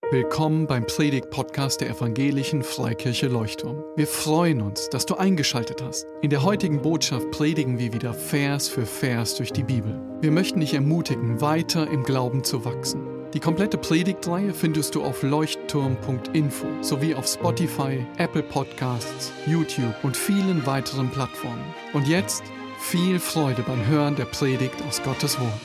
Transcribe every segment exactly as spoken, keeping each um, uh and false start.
Willkommen beim Predigt-Podcast der Evangelischen Freikirche Leuchtturm. Wir freuen uns, dass du eingeschaltet hast. In der heutigen Botschaft predigen wir wieder Vers für Vers durch die Bibel. Wir möchten dich ermutigen, weiter im Glauben zu wachsen. Die komplette Predigtreihe findest du auf leuchtturm punkt info sowie auf Spotify, Apple Podcasts, YouTube und vielen weiteren Plattformen. Und jetzt viel Freude beim Hören der Predigt aus Gottes Wort.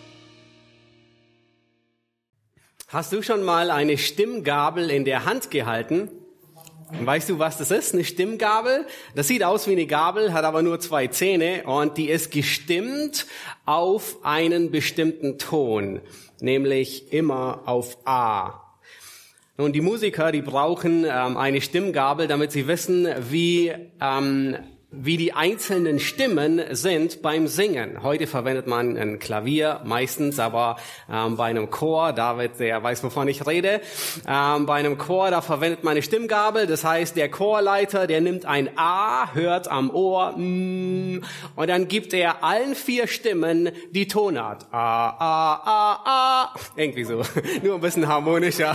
Hast du schon mal eine Stimmgabel in der Hand gehalten? Weißt du, was das ist? Eine Stimmgabel? Das sieht aus wie eine Gabel, hat aber nur zwei Zähne und die ist gestimmt auf einen bestimmten Ton, nämlich immer auf A. Nun, die Musiker, die brauchen ähm, eine Stimmgabel, damit sie wissen, wie ähm, wie die einzelnen Stimmen sind beim Singen. Heute verwendet man ein Klavier meistens, aber ähm, bei einem Chor, David, der weiß, wovon ich rede, ähm, bei einem Chor, da verwendet man eine Stimmgabel. Das heißt, der Chorleiter, der nimmt ein A, hört am Ohr, mm, und dann gibt er allen vier Stimmen die Tonart. A, A, A, A. Irgendwie so. Nur ein bisschen harmonischer.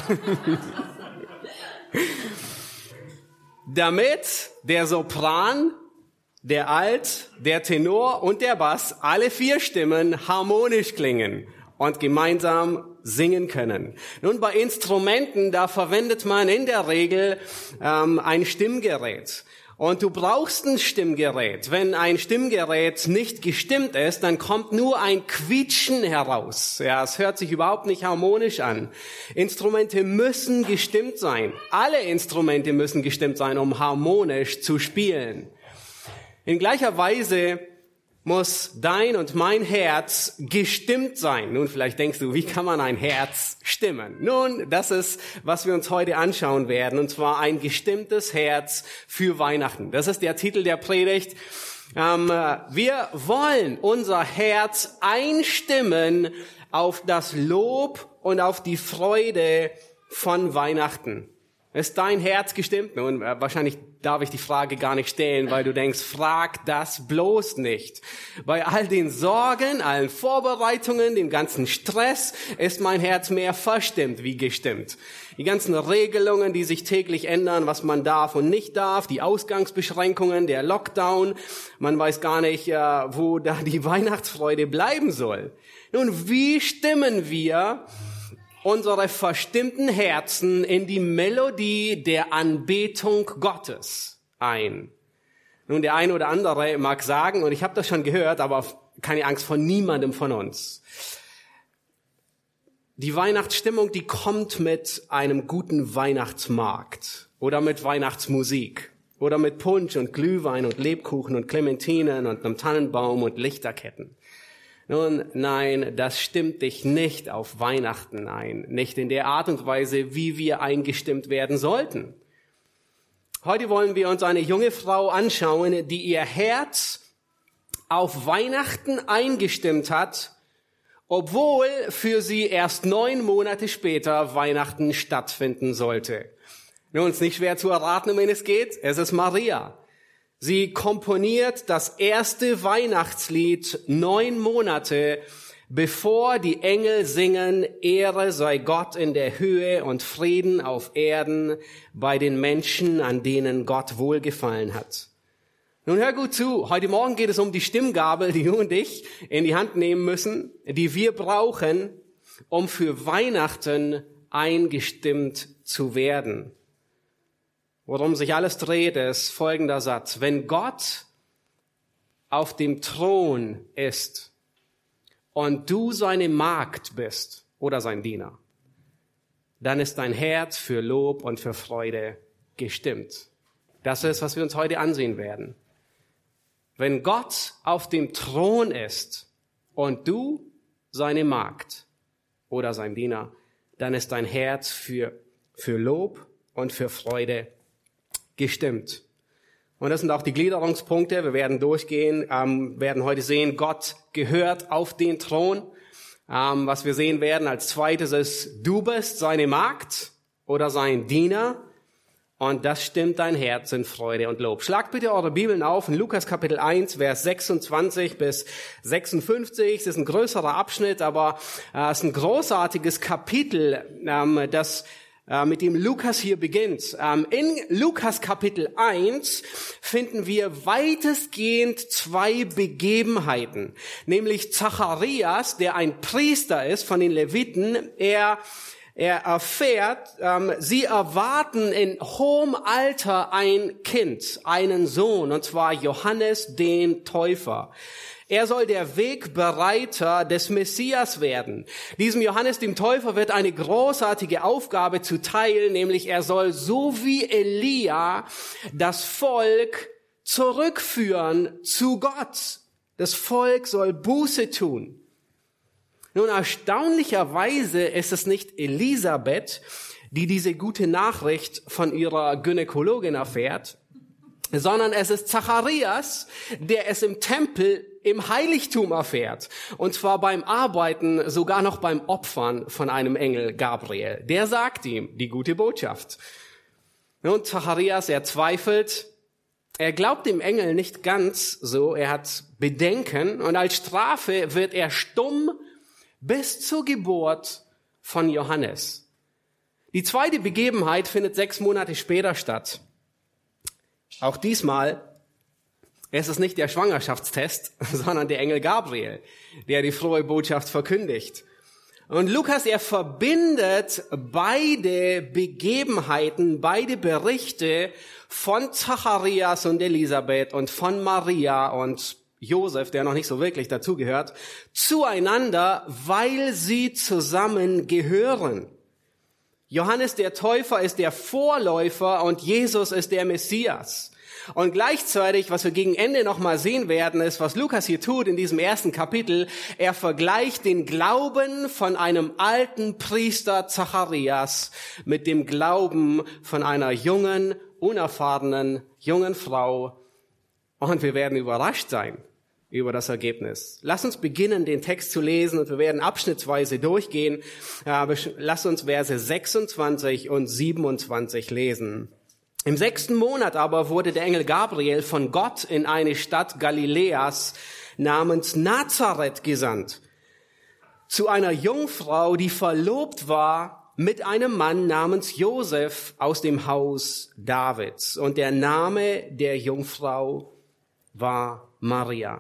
Damit der Sopran, der Alt, der Tenor und der Bass, alle vier Stimmen harmonisch klingen und gemeinsam singen können. Nun, bei Instrumenten, da verwendet man in der Regel ähm, ein Stimmgerät. Und du brauchst ein Stimmgerät. Wenn ein Stimmgerät nicht gestimmt ist, dann kommt nur ein Quietschen heraus. Ja, es hört sich überhaupt nicht harmonisch an. Instrumente müssen gestimmt sein. Alle Instrumente müssen gestimmt sein, um harmonisch zu spielen. In gleicher Weise muss dein und mein Herz gestimmt sein. Nun, vielleicht denkst du, wie kann man ein Herz stimmen? Nun, das ist, was wir uns heute anschauen werden, und zwar ein gestimmtes Herz für Weihnachten. Das ist der Titel der Predigt. Ähm, wir wollen unser Herz einstimmen auf das Lob und auf die Freude von Weihnachten. Ist dein Herz gestimmt? Nun, wahrscheinlich darf ich die Frage gar nicht stellen, weil du denkst, frag das bloß nicht. Bei all den Sorgen, allen Vorbereitungen, dem ganzen Stress ist mein Herz mehr verstimmt wie gestimmt. Die ganzen Regelungen, die sich täglich ändern, was man darf und nicht darf, die Ausgangsbeschränkungen, der Lockdown, man weiß gar nicht, wo da die Weihnachtsfreude bleiben soll. Nun, wie stimmen wir unsere verstimmten Herzen in die Melodie der Anbetung Gottes ein? Nun, der eine oder andere mag sagen, und ich habe das schon gehört, aber keine Angst vor niemandem von uns. Die Weihnachtsstimmung, die kommt mit einem guten Weihnachtsmarkt oder mit Weihnachtsmusik oder mit Punsch und Glühwein und Lebkuchen und Clementinen und einem Tannenbaum und Lichterketten. Nun, nein, das stimmt dich nicht auf Weihnachten ein. Nicht in der Art und Weise, wie wir eingestimmt werden sollten. Heute wollen wir uns eine junge Frau anschauen, die ihr Herz auf Weihnachten eingestimmt hat, obwohl für sie erst neun Monate später Weihnachten stattfinden sollte. Nun, ist nicht schwer zu erraten, um wen es geht. Es ist Maria. Sie komponiert das erste Weihnachtslied neun Monate, bevor die Engel singen, Ehre sei Gott in der Höhe und Frieden auf Erden bei den Menschen, an denen Gott wohlgefallen hat. Nun hör gut zu, heute Morgen geht es um die Stimmgabel, die du und ich in die Hand nehmen müssen, die wir brauchen, um für Weihnachten eingestimmt zu werden. Worum sich alles dreht, ist folgender Satz. Wenn Gott auf dem Thron ist und du seine Magd bist oder sein Diener, dann ist dein Herz für Lob und für Freude gestimmt. Das ist, was wir uns heute ansehen werden. Wenn Gott auf dem Thron ist und du seine Magd oder sein Diener, dann ist dein Herz für, für Lob und für Freude gestimmt. Und das sind auch die Gliederungspunkte. Wir werden durchgehen, ähm, werden heute sehen, Gott gehört auf den Thron. Ähm, was wir sehen werden als zweites ist, du bist seine Magd oder sein Diener. Und das stimmt dein Herz in Freude und Lob. Schlagt bitte eure Bibeln auf in Lukas Kapitel eins, Vers sechsundzwanzig bis sechsundfünfzig. Es ist ein größerer Abschnitt, aber äh, es ist ein großartiges Kapitel, ähm, das mit dem Lukas hier beginnt. In Lukas Kapitel eins finden wir weitestgehend zwei Begebenheiten. Nämlich Zacharias, der ein Priester ist von den Leviten, er Er erfährt, ähm, sie erwarten in hohem Alter ein Kind, einen Sohn, und zwar Johannes den Täufer. Er soll der Wegbereiter des Messias werden. Diesem Johannes dem Täufer wird eine großartige Aufgabe zuteil, nämlich er soll so wie Elia das Volk zurückführen zu Gott. Das Volk soll Buße tun. Nun, erstaunlicherweise ist es nicht Elisabeth, die diese gute Nachricht von ihrer Gynäkologin erfährt, sondern es ist Zacharias, der es im Tempel, im Heiligtum erfährt. Und zwar beim Arbeiten, sogar noch beim Opfern von einem Engel Gabriel. Der sagt ihm die gute Botschaft. Nun, Zacharias, er zweifelt. Er glaubt dem Engel nicht ganz so. Er hat Bedenken. Und als Strafe wird er stumm bis zur Geburt von Johannes. Die zweite Begebenheit findet sechs Monate später statt. Auch diesmal ist es nicht der Schwangerschaftstest, sondern der Engel Gabriel, der die frohe Botschaft verkündigt. Und Lukas, er verbindet beide Begebenheiten, beide Berichte von Zacharias und Elisabeth und von Maria und Josef, der noch nicht so wirklich dazugehört, zueinander, weil sie zusammen gehören. Johannes der Täufer ist der Vorläufer und Jesus ist der Messias. Und gleichzeitig, was wir gegen Ende noch mal sehen werden, ist, was Lukas hier tut in diesem ersten Kapitel. Er vergleicht den Glauben von einem alten Priester Zacharias mit dem Glauben von einer jungen, unerfahrenen, jungen Frau. Und wir werden überrascht sein über das Ergebnis. Lass uns beginnen, den Text zu lesen, und wir werden abschnittsweise durchgehen. Lass uns Verse sechsundzwanzig und siebenundzwanzig lesen. Im sechsten Monat aber wurde der Engel Gabriel von Gott in eine Stadt Galiläas namens Nazareth gesandt, zu einer Jungfrau, die verlobt war mit einem Mann namens Josef aus dem Haus Davids. Und der Name der Jungfrau war Maria.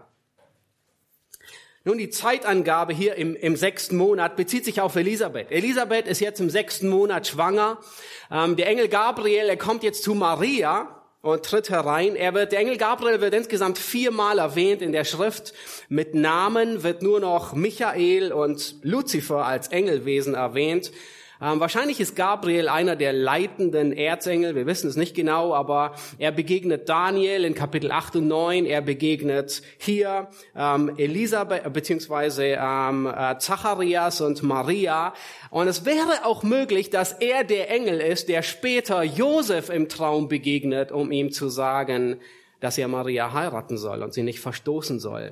Nun, die Zeitangabe hier im, im sechsten Monat bezieht sich auf Elisabeth. Elisabeth ist jetzt im sechsten Monat schwanger. Ähm, der Engel Gabriel, er kommt jetzt zu Maria und tritt herein. Er wird, der Engel Gabriel wird insgesamt viermal erwähnt in der Schrift. Mit Namen wird nur noch Michael und Luzifer als Engelwesen erwähnt. Ähm, wahrscheinlich ist Gabriel einer der leitenden Erzengel, wir wissen es nicht genau, aber er begegnet Daniel in Kapitel acht und neun, er begegnet hier ähm, Elisabeth beziehungsweise ähm, äh, Zacharias und Maria. Und es wäre auch möglich, dass er der Engel ist, der später Josef im Traum begegnet, um ihm zu sagen, dass er Maria heiraten soll und sie nicht verstoßen soll.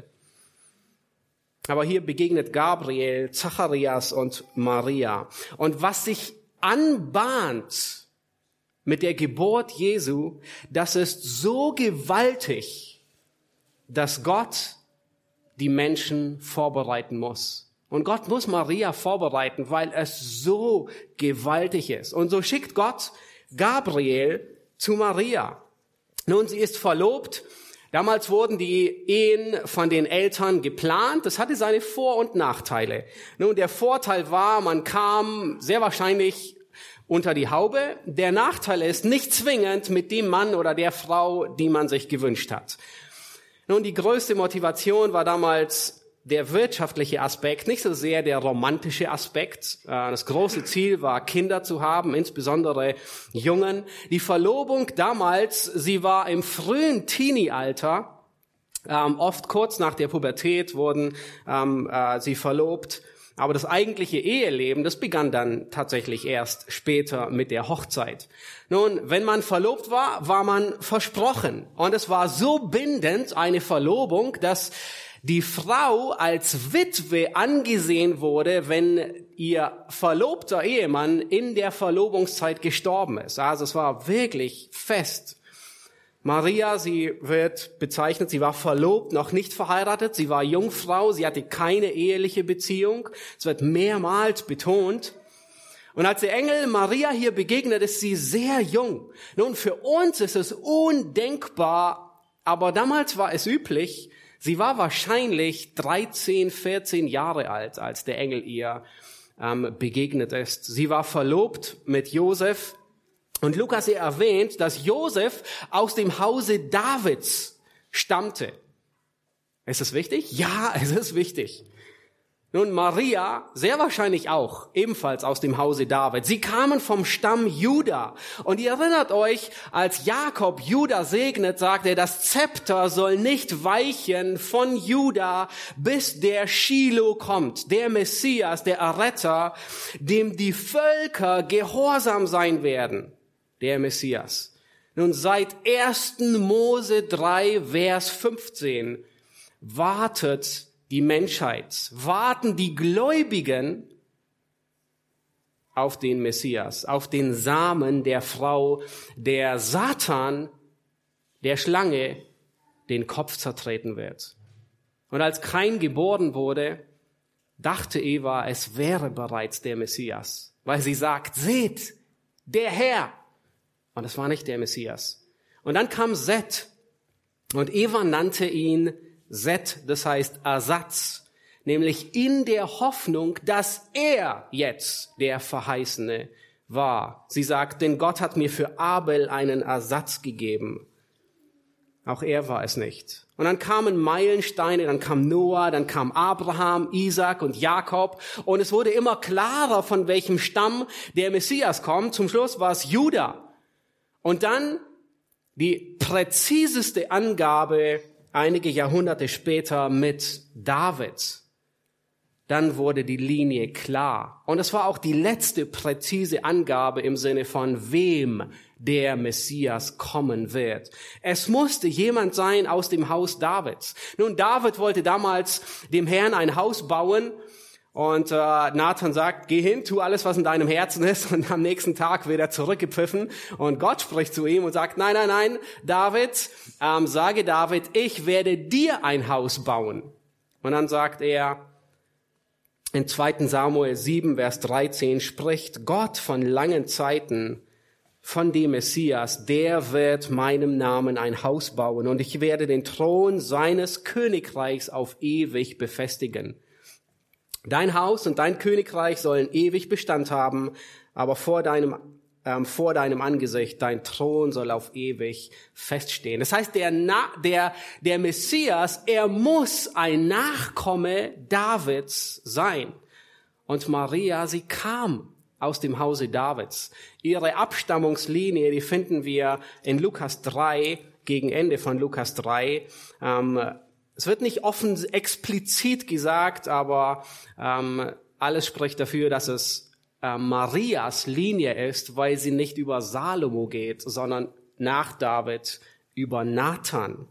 Aber hier begegnet Gabriel, Zacharias und Maria. Und was sich anbahnt mit der Geburt Jesu, das ist so gewaltig, dass Gott die Menschen vorbereiten muss. Und Gott muss Maria vorbereiten, weil es so gewaltig ist. Und so schickt Gott Gabriel zu Maria. Nun, sie ist verlobt. Damals wurden die Ehen von den Eltern geplant. Das hatte seine Vor- und Nachteile. Nun, der Vorteil war, man kam sehr wahrscheinlich unter die Haube. Der Nachteil ist, nicht zwingend mit dem Mann oder der Frau, die man sich gewünscht hat. Nun, die größte Motivation war damals der wirtschaftliche Aspekt, nicht so sehr der romantische Aspekt. Das große Ziel war, Kinder zu haben, insbesondere Jungen. Die Verlobung damals, sie war im frühen Teenie-Alter, ähm, oft kurz nach der Pubertät wurden ähm, äh, sie verlobt. Aber das eigentliche Eheleben, das begann dann tatsächlich erst später mit der Hochzeit. Nun, wenn man verlobt war, war man versprochen. Und es war so bindend, eine Verlobung, dass die Frau als Witwe angesehen wurde, wenn ihr verlobter Ehemann in der Verlobungszeit gestorben ist. Also es war wirklich fest. Maria, sie wird bezeichnet, sie war verlobt, noch nicht verheiratet, sie war Jungfrau, sie hatte keine eheliche Beziehung. Es wird mehrmals betont. Und als der Engel Maria hier begegnet, ist sie sehr jung. Nun, für uns ist es undenkbar, aber damals war es üblich. Sie war wahrscheinlich dreizehn, vierzehn Jahre alt, als der Engel ihr ähm, begegnet ist. Sie war verlobt mit Josef. Und Lukas hier erwähnt, dass Josef aus dem Hause Davids stammte. Ist es wichtig? Ja, es ist wichtig. Nun, Maria, sehr wahrscheinlich auch, ebenfalls aus dem Hause David. Sie kamen vom Stamm Juda. Und ihr erinnert euch, als Jakob Juda segnet, sagt er, das Zepter soll nicht weichen von Juda, bis der Shiloh kommt, der Messias, der Erretter, dem die Völker gehorsam sein werden, der Messias. Nun, seit ersten Mose drei, Vers fünfzehn, wartet die Menschheit, warten die Gläubigen auf den Messias, auf den Samen der Frau, der Satan, der Schlange, den Kopf zertreten wird. Und als Kain geboren wurde, dachte Eva, es wäre bereits der Messias, weil sie sagt, seht, der Herr. Und es war nicht der Messias. Und dann kam Seth und Eva nannte ihn Seth, das heißt Ersatz, nämlich in der Hoffnung, dass er jetzt der Verheißene war. Sie sagt, denn Gott hat mir für Abel einen Ersatz gegeben. Auch er war es nicht. Und dann kamen Meilensteine, dann kam Noah, dann kam Abraham, Isaac und Jakob. Und es wurde immer klarer, von welchem Stamm der Messias kommt. Zum Schluss war es Juda. Und dann die präziseste Angabe einige Jahrhunderte später mit David. Dann wurde die Linie klar. Und es war auch die letzte präzise Angabe im Sinne von wem der Messias kommen wird. Es musste jemand sein aus dem Haus Davids. Nun, David wollte damals dem Herrn ein Haus bauen. Und äh, Nathan sagt, geh hin, tu alles, was in deinem Herzen ist. Und am nächsten Tag wird er zurückgepfiffen. Und Gott spricht zu ihm und sagt, nein, nein, nein, David, ähm, sage David, ich werde dir ein Haus bauen. Und dann sagt er, in zweiten Samuel sieben, Vers dreizehn, spricht Gott von langen Zeiten, von dem Messias, der wird meinem Namen ein Haus bauen. Und ich werde den Thron seines Königreichs auf ewig befestigen. Dein Haus und dein Königreich sollen ewig Bestand haben, aber vor deinem, ähm, vor deinem Angesicht, dein Thron soll auf ewig feststehen. Das heißt, der, Na- der, der Messias, er muss ein Nachkomme Davids sein. Und Maria, sie kam aus dem Hause Davids. Ihre Abstammungslinie, die finden wir in Lukas drei, gegen Ende von Lukas drei. Ähm, Es wird nicht offen explizit gesagt, aber ähm, alles spricht dafür, dass es äh, Marias Linie ist, weil sie nicht über Salomo geht, sondern nach David über Nathan.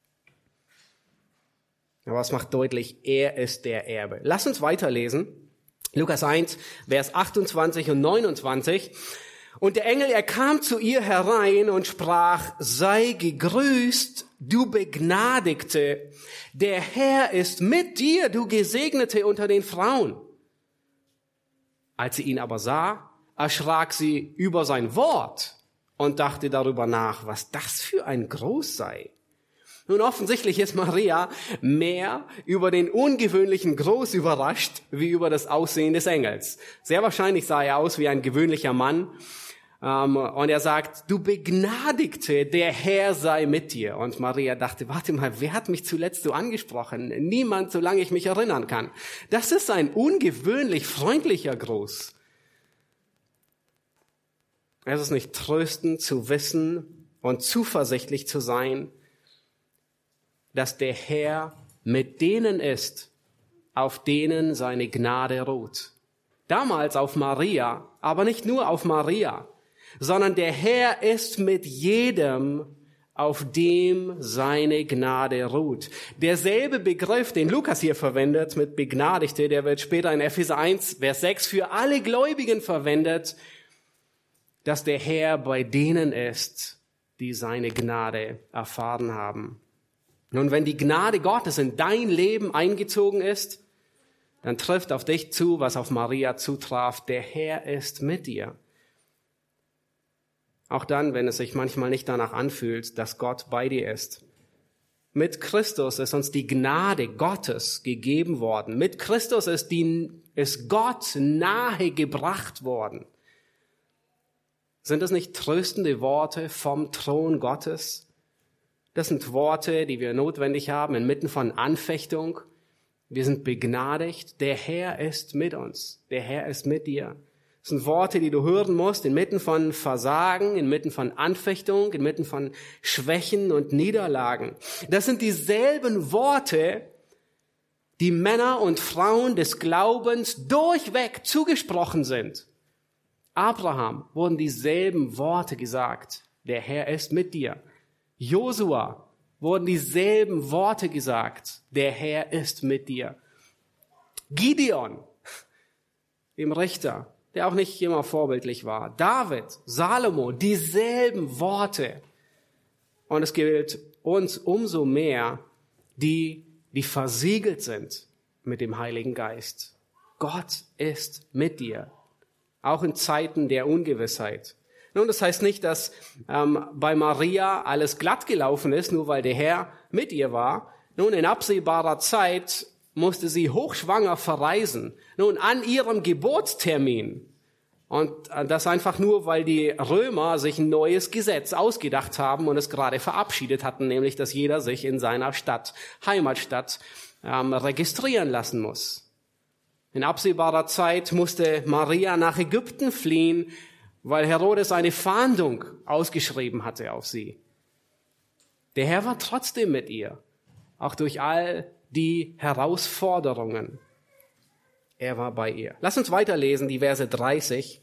Aber es macht deutlich, er ist der Erbe. Lass uns weiterlesen. Lukas eins, Vers achtundzwanzig und neunundzwanzig. Und der Engel, er kam zu ihr herein und sprach, sei gegrüßt, du Begnadigte, der Herr ist mit dir, du Gesegnete unter den Frauen. Als sie ihn aber sah, erschrak sie über sein Wort und dachte darüber nach, was das für ein Gruß sei. Nun, offensichtlich ist Maria mehr über den ungewöhnlichen Gruß überrascht, wie über das Aussehen des Engels. Sehr wahrscheinlich sah er aus wie ein gewöhnlicher Mann. Um, und er sagt, du Begnadigte, der Herr sei mit dir. Und Maria dachte, warte mal, wer hat mich zuletzt so angesprochen? Niemand, solange ich mich erinnern kann. Das ist ein ungewöhnlich freundlicher Gruß. Es ist nicht tröstend zu wissen und zuversichtlich zu sein, dass der Herr mit denen ist, auf denen seine Gnade ruht. Damals auf Maria, aber nicht nur auf Maria, sondern der Herr ist mit jedem, auf dem seine Gnade ruht. Derselbe Begriff, den Lukas hier verwendet mit Begnadigte, der wird später in Epheser eins, Vers sechs für alle Gläubigen verwendet, dass der Herr bei denen ist, die seine Gnade erfahren haben. Nun, wenn die Gnade Gottes in dein Leben eingezogen ist, dann trifft auf dich zu, was auf Maria zutraf. Der Herr ist mit dir. Auch dann, wenn es sich manchmal nicht danach anfühlt, dass Gott bei dir ist. Mit Christus ist uns die Gnade Gottes gegeben worden. Mit Christus ist, die, ist Gott nahe gebracht worden. Sind das nicht tröstende Worte vom Thron Gottes? Das sind Worte, die wir notwendig haben inmitten von Anfechtung. Wir sind begnadigt. Der Herr ist mit uns. Der Herr ist mit dir. Das sind Worte, die du hören musst inmitten von Versagen, inmitten von Anfechtung, inmitten von Schwächen und Niederlagen. Das sind dieselben Worte, die Männer und Frauen des Glaubens durchweg zugesprochen sind. Abraham wurden dieselben Worte gesagt. Der Herr ist mit dir. Josua wurden dieselben Worte gesagt. Der Herr ist mit dir. Gideon, dem Richter, der auch nicht immer vorbildlich war. David, Salomo, dieselben Worte. Und es gilt uns umso mehr, die, die versiegelt sind mit dem Heiligen Geist. Gott ist mit dir, auch in Zeiten der Ungewissheit. Nun, das heißt nicht, dass ähm, bei Maria alles glatt gelaufen ist, nur weil der Herr mit ihr war. Nun, in absehbarer Zeit musste sie hochschwanger verreisen. Nun, an ihrem Geburtstermin. Und das einfach nur, weil die Römer sich ein neues Gesetz ausgedacht haben und es gerade verabschiedet hatten, nämlich, dass jeder sich in seiner Stadt, Heimatstadt, ähm, registrieren lassen muss. In absehbarer Zeit musste Maria nach Ägypten fliehen, weil Herodes eine Fahndung ausgeschrieben hatte auf sie. Der Herr war trotzdem mit ihr, auch durch all die Herausforderungen. Er war bei ihr. Lass uns weiterlesen, die Verse dreißig.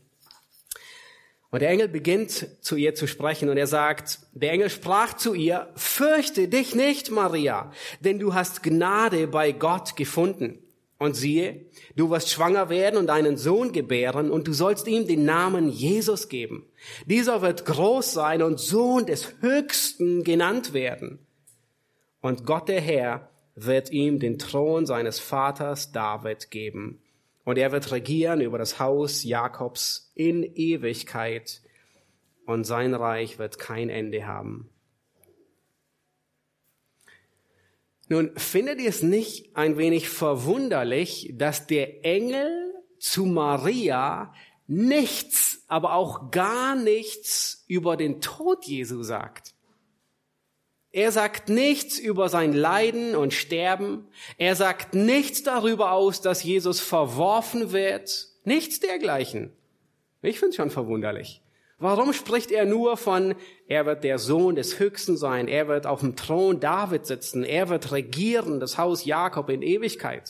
Und der Engel beginnt zu ihr zu sprechen und er sagt, der Engel sprach zu ihr, fürchte dich nicht, Maria, denn du hast Gnade bei Gott gefunden. Und siehe, du wirst schwanger werden und einen Sohn gebären und du sollst ihm den Namen Jesus geben. Dieser wird groß sein und Sohn des Höchsten genannt werden. Und Gott der Herr wird ihm den Thron seines Vaters David geben. Und er wird regieren über das Haus Jakobs in Ewigkeit. Und sein Reich wird kein Ende haben. Nun, findet ihr es nicht ein wenig verwunderlich, dass der Engel zu Maria nichts, aber auch gar nichts über den Tod Jesu sagt? Er sagt nichts über sein Leiden und Sterben. Er sagt nichts darüber aus, dass Jesus verworfen wird. Nichts dergleichen. Ich finde es schon verwunderlich. Warum spricht er nur von, er wird der Sohn des Höchsten sein, er wird auf dem Thron David sitzen, er wird regieren, das Haus Jakob in Ewigkeit?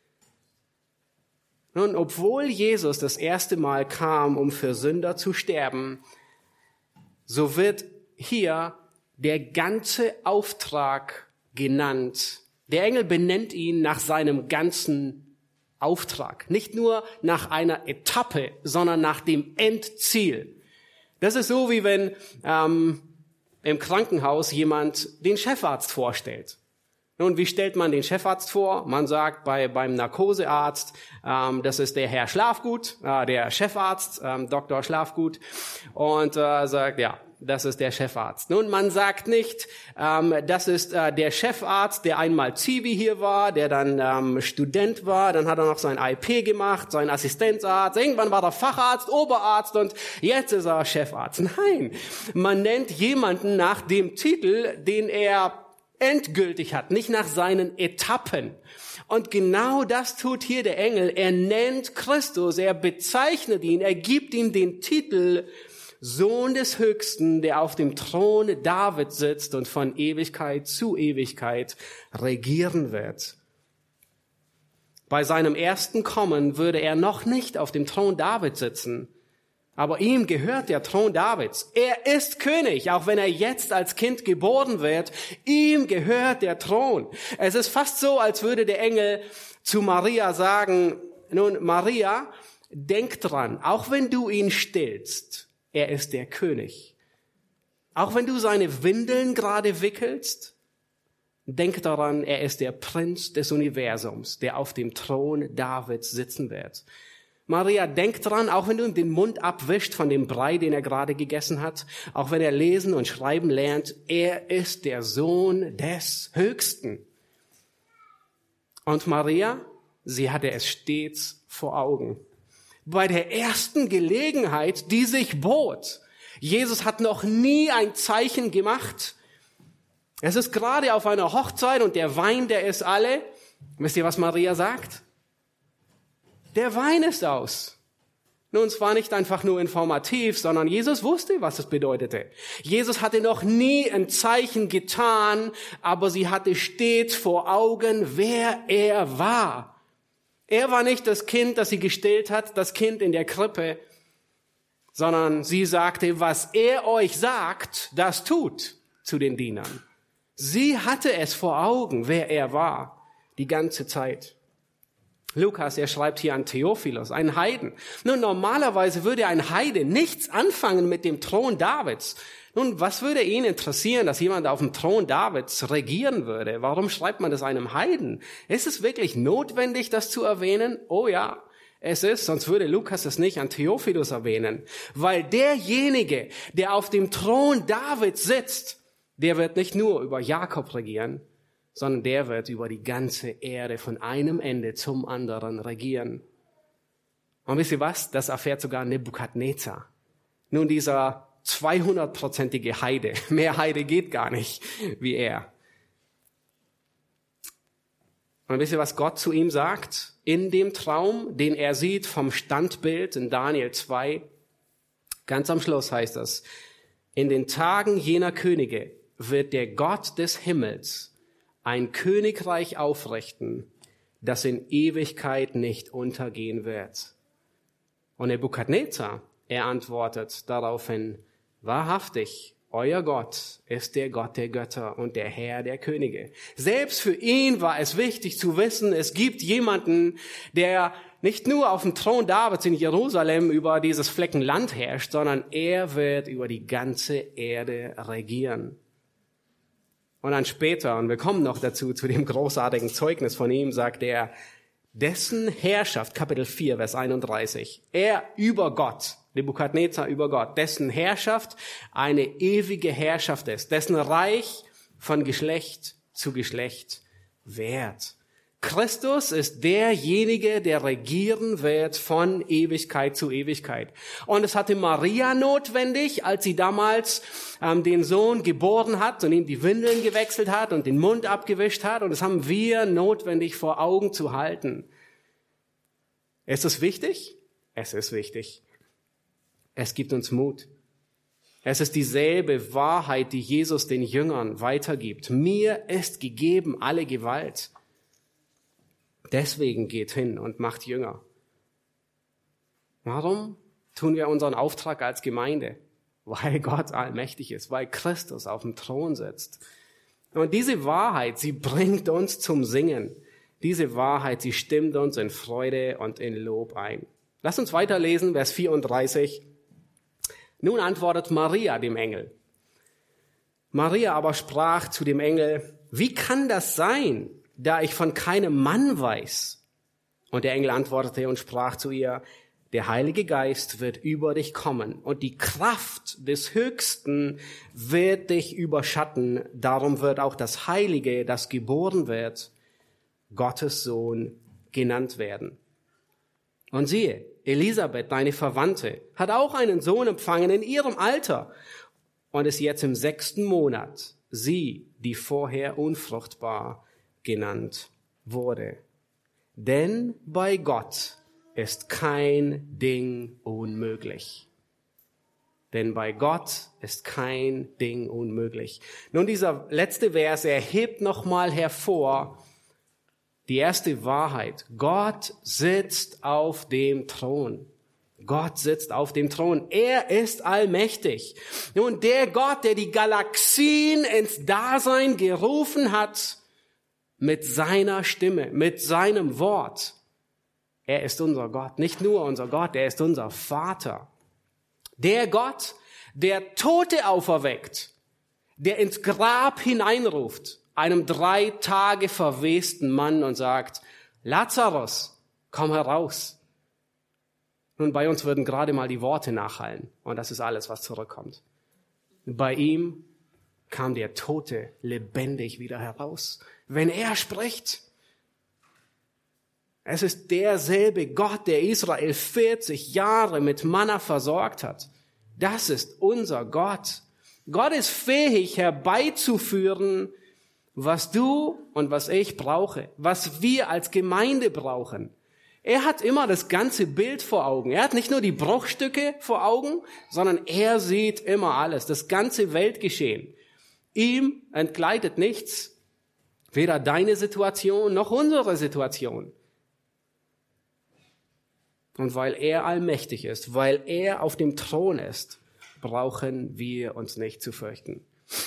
Nun, obwohl Jesus das erste Mal kam, um für Sünder zu sterben, so wird hier der ganze Auftrag genannt. Der Engel benennt ihn nach seinem ganzen Auftrag. Nicht nur nach einer Etappe, sondern nach dem Endziel. Das ist so, wie wenn ähm, im Krankenhaus jemand den Chefarzt vorstellt. Nun, wie stellt man den Chefarzt vor? Man sagt bei beim Narkosearzt, ähm, das ist der Herr Schlafgut, äh, der Chefarzt, ähm, Doktor Schlafgut, und äh, sagt, ja, das ist der Chefarzt. Nun, man sagt nicht, ähm, das ist äh, der Chefarzt, der einmal Zivi hier war, der dann ähm, Student war, dann hat er noch sein I P gemacht, sein Assistenzarzt, irgendwann war er Facharzt, Oberarzt und jetzt ist er Chefarzt. Nein, man nennt jemanden nach dem Titel, den er endgültig hat, nicht nach seinen Etappen. Und genau das tut hier der Engel. Er nennt Christus, er bezeichnet ihn, er gibt ihm den Titel Sohn des Höchsten, der auf dem Thron David sitzt und von Ewigkeit zu Ewigkeit regieren wird. Bei seinem ersten Kommen würde er noch nicht auf dem Thron David sitzen, aber ihm gehört der Thron Davids. Er ist König, auch wenn er jetzt als Kind geboren wird. Ihm gehört der Thron. Es ist fast so, als würde der Engel zu Maria sagen, nun Maria, denk dran, auch wenn du ihn stillst, er ist der König. Auch wenn du seine Windeln gerade wickelst, Denk daran, er ist der Prinz des Universums, der auf dem Thron Davids sitzen wird. Maria, denk dran, auch wenn du ihm den Mund abwischt von dem Brei, den er gerade gegessen hat, auch wenn er lesen und schreiben lernt, er ist der Sohn des Höchsten. Und Maria, sie hatte es stets vor Augen. Bei der ersten Gelegenheit, die sich bot, Jesus hat noch nie ein Zeichen gemacht. Es ist gerade auf einer Hochzeit und der Wein, der ist alle. Wisst ihr, was Maria sagt? Der Wein ist aus. Nun, es war nicht einfach nur informativ, sondern Jesus wusste, was es bedeutete. Jesus hatte noch nie ein Zeichen getan, aber sie hatte stets vor Augen, wer er war. Er war nicht das Kind, das sie gestillt hat, das Kind in der Krippe, sondern sie sagte, was er euch sagt, das tut zu den Dienern. Sie hatte es vor Augen, wer er war, die ganze Zeit. Lukas, er schreibt hier an Theophilus, einen Heiden. Nun, normalerweise würde ein Heide nichts anfangen mit dem Thron Davids. Nun, was würde ihn interessieren, dass jemand auf dem Thron Davids regieren würde? Warum schreibt man das einem Heiden? Ist es wirklich notwendig, das zu erwähnen? Oh ja, es ist, sonst würde Lukas es nicht an Theophilus erwähnen. Weil derjenige, der auf dem Thron Davids sitzt, der wird nicht nur über Jakob regieren, sondern der wird über die ganze Erde von einem Ende zum anderen regieren. Und wisst ihr was? Das erfährt sogar Nebukadnezar. Nun, dieser zweihundertprozentige Heide, mehr Heide geht gar nicht wie er. Und wisst ihr, was Gott zu ihm sagt? In dem Traum, den er sieht vom Standbild in Daniel zwei, ganz am Schluss heißt das, in den Tagen jener Könige wird der Gott des Himmels ein Königreich aufrichten, das in Ewigkeit nicht untergehen wird. Und Nebukadnezar, er antwortet daraufhin, wahrhaftig, euer Gott ist der Gott der Götter und der Herr der Könige. Selbst für ihn war es wichtig zu wissen, es gibt jemanden, der nicht nur auf dem Thron Davids in Jerusalem über dieses Flecken Land herrscht, sondern er wird über die ganze Erde regieren. Und dann später, und wir kommen noch dazu, zu dem großartigen Zeugnis von ihm, sagt er, dessen Herrschaft, Kapitel vier, Vers einunddreißig, er über Gott, Nebukadnezar über Gott, dessen Herrschaft eine ewige Herrschaft ist, dessen Reich von Geschlecht zu Geschlecht währt. Christus ist derjenige, der regieren wird von Ewigkeit zu Ewigkeit. Und es hatte Maria notwendig, als sie damals ähm, den Sohn geboren hat und ihm die Windeln gewechselt hat und den Mund abgewischt hat. Und das haben wir notwendig vor Augen zu halten. Ist es wichtig? Es ist wichtig. Es gibt uns Mut. Es ist dieselbe Wahrheit, die Jesus den Jüngern weitergibt. Mir ist gegeben alle Gewalt. Deswegen geht hin und macht Jünger. Warum tun wir unseren Auftrag als Gemeinde? Weil Gott allmächtig ist, weil Christus auf dem Thron sitzt. Und diese Wahrheit, sie bringt uns zum Singen. Diese Wahrheit, sie stimmt uns in Freude und in Lob ein. Lass uns weiterlesen, Vers vierunddreißig. Nun antwortet Maria dem Engel. Maria aber sprach zu dem Engel, wie kann das sein, da ich von keinem Mann weiß? Und der Engel antwortete und sprach zu ihr, der Heilige Geist wird über dich kommen und die Kraft des Höchsten wird dich überschatten. Darum wird auch das Heilige, das geboren wird, Gottes Sohn genannt werden. Und siehe, Elisabeth, deine Verwandte, hat auch einen Sohn empfangen in ihrem Alter und ist jetzt im sechsten Monat, sie, die vorher unfruchtbar genannt wurde. Denn bei Gott ist kein Ding unmöglich. Denn bei Gott ist kein Ding unmöglich. Nun, dieser letzte Vers, er hebt nochmal hervor die erste Wahrheit. Gott sitzt auf dem Thron. Gott sitzt auf dem Thron. Er ist allmächtig. Nun, der Gott, der die Galaxien ins Dasein gerufen hat, mit seiner Stimme, mit seinem Wort. Er ist unser Gott. Nicht nur unser Gott, er ist unser Vater. Der Gott, der Tote auferweckt, der ins Grab hineinruft einem drei Tage verwesten Mann und sagt, Lazarus, komm heraus. Nun, bei uns würden gerade mal die Worte nachhallen und das ist alles, was zurückkommt. Bei ihm kam der Tote lebendig wieder heraus. Wenn er spricht, es ist derselbe Gott, der Israel vierzig Jahre mit Manna versorgt hat. Das ist unser Gott. Gott ist fähig herbeizuführen, was du und was ich brauche, was wir als Gemeinde brauchen. Er hat immer das ganze Bild vor Augen. Er hat nicht nur die Bruchstücke vor Augen, sondern er sieht immer alles, das ganze Weltgeschehen. Ihm entgleitet nichts, weder deine Situation noch unsere Situation. Und weil er allmächtig ist, weil er auf dem Thron ist, brauchen wir uns nicht zu fürchten.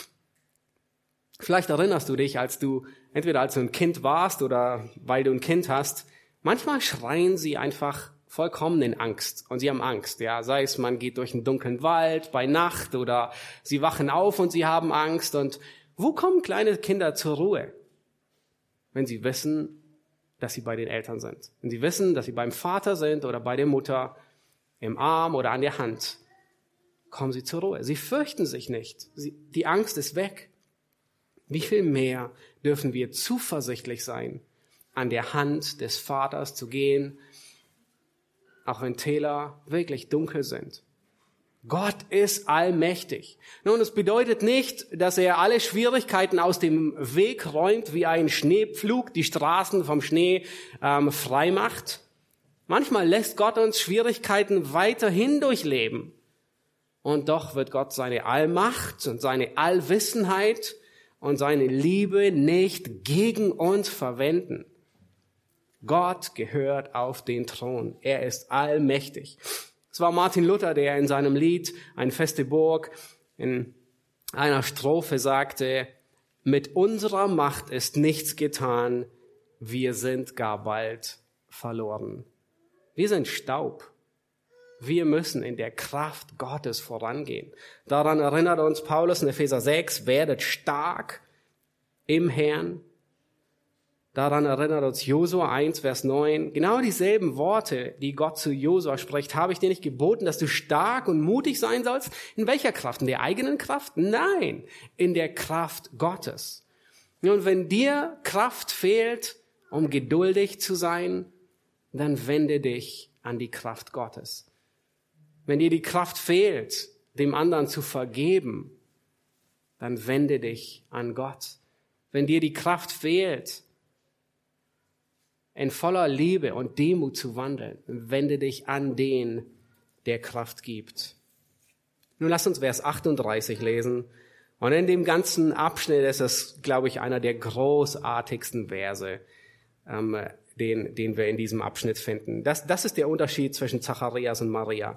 Vielleicht erinnerst du dich, als du, entweder als du ein Kind warst oder weil du ein Kind hast, manchmal schreien sie einfach vollkommen in Angst. Und sie haben Angst, ja. Sei es, man geht durch einen dunklen Wald bei Nacht oder sie wachen auf und sie haben Angst. Und wo kommen kleine Kinder zur Ruhe? Wenn sie wissen, dass sie bei den Eltern sind. Wenn sie wissen, dass sie beim Vater sind oder bei der Mutter, im Arm oder an der Hand, kommen sie zur Ruhe. Sie fürchten sich nicht. Sie, die Angst ist weg. Wie viel mehr dürfen wir zuversichtlich sein, an der Hand des Vaters zu gehen, auch wenn Täler wirklich dunkel sind. Gott ist allmächtig. Nun, es bedeutet nicht, dass er alle Schwierigkeiten aus dem Weg räumt, wie ein Schneepflug die Straßen vom Schnee ähm, frei macht. Manchmal lässt Gott uns Schwierigkeiten weiterhin durchleben. Und doch wird Gott seine Allmacht und seine Allwissenheit und seine Liebe nicht gegen uns verwenden. Gott gehört auf den Thron. Er ist allmächtig. Es war Martin Luther, der in seinem Lied Eine feste Burg in einer Strophe sagte, mit unserer Macht ist nichts getan, wir sind gar bald verloren. Wir sind Staub. Wir müssen in der Kraft Gottes vorangehen. Daran erinnert uns Paulus in Epheser sechs, werdet stark im Herrn. Daran erinnert uns Josua eins, Vers neun. Genau dieselben Worte, die Gott zu Josua spricht. Habe ich dir nicht geboten, dass du stark und mutig sein sollst? In welcher Kraft? In der eigenen Kraft? Nein, in der Kraft Gottes. Und wenn dir Kraft fehlt, um geduldig zu sein, dann wende dich an die Kraft Gottes. Wenn dir die Kraft fehlt, dem anderen zu vergeben, dann wende dich an Gott. Wenn dir die Kraft fehlt, in voller Liebe und Demut zu wandeln, wende dich an den, der Kraft gibt. Nun lass uns Vers achtunddreißig lesen. Und in dem ganzen Abschnitt ist es, glaube ich, einer der großartigsten Verse, ähm, den, den wir in diesem Abschnitt finden. Das, das ist der Unterschied zwischen Zacharias und Maria.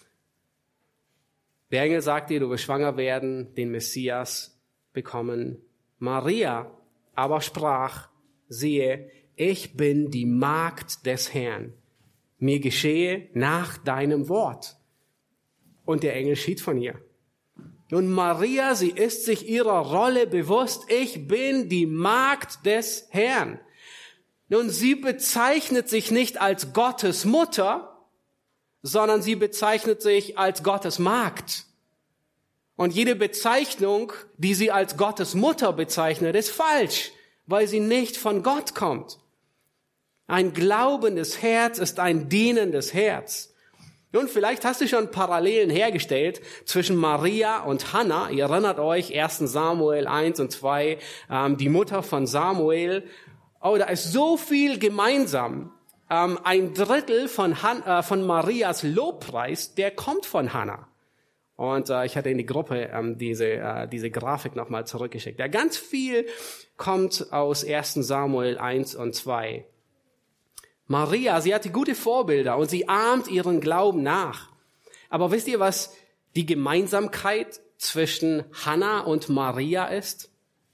Der Engel sagt dir, du wirst schwanger werden, den Messias bekommen. Maria aber sprach, siehe, ich bin die Magd des Herrn. Mir geschehe nach deinem Wort. Und der Engel schied von ihr. Nun, Maria, sie ist sich ihrer Rolle bewusst. Ich bin die Magd des Herrn. Nun, sie bezeichnet sich nicht als Gottes Mutter, sondern sie bezeichnet sich als Gottes Magd. Und jede Bezeichnung, die sie als Gottes Mutter bezeichnet, ist falsch, weil sie nicht von Gott kommt. Ein glaubendes Herz ist ein dienendes Herz. Nun, vielleicht hast du schon Parallelen hergestellt zwischen Maria und Hannah. Ihr erinnert euch, ersten Samuel eins und zwei, ähm, die Mutter von Samuel. Oh, da ist so viel gemeinsam. Ähm, ein Drittel von, Han- äh, von Marias Lobpreis, der kommt von Hannah. Und äh, ich hatte in die Gruppe ähm, diese, äh, diese Grafik nochmal zurückgeschickt. Ja, ganz viel kommt aus ersten Samuel eins und zwei. Maria, sie hatte gute Vorbilder und sie ahmt ihren Glauben nach. Aber wisst ihr, was die Gemeinsamkeit zwischen Hannah und Maria ist?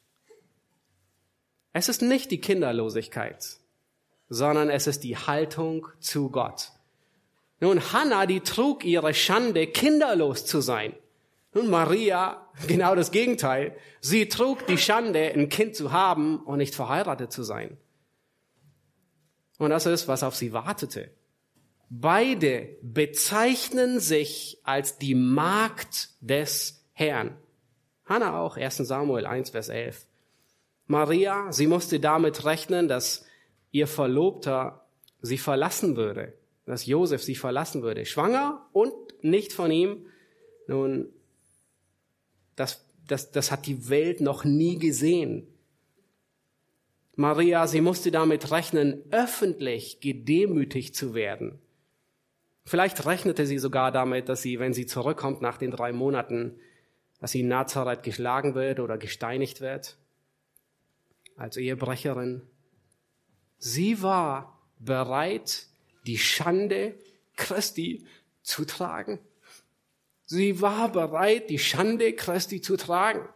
Es ist nicht die Kinderlosigkeit, sondern es ist die Haltung zu Gott. Nun, Hannah, die trug ihre Schande, kinderlos zu sein. Nun, Maria, genau das Gegenteil. Sie trug die Schande, ein Kind zu haben und nicht verheiratet zu sein. Und das ist, was auf sie wartete. Beide bezeichnen sich als die Magd des Herrn. Hannah auch, erster Samuel eins, Vers elf. Maria, sie musste damit rechnen, dass ihr Verlobter sie verlassen würde, dass Josef sie verlassen würde. Schwanger und nicht von ihm. Nun, das, das, das hat die Welt noch nie gesehen. Maria, sie musste damit rechnen, öffentlich gedemütigt zu werden. Vielleicht rechnete sie sogar damit, dass sie, wenn sie zurückkommt nach den drei Monaten, dass sie in Nazareth geschlagen wird oder gesteinigt wird. Als Ehebrecherin. Sie war bereit, die Schande Christi zu tragen. Sie war bereit, die Schande Christi zu tragen.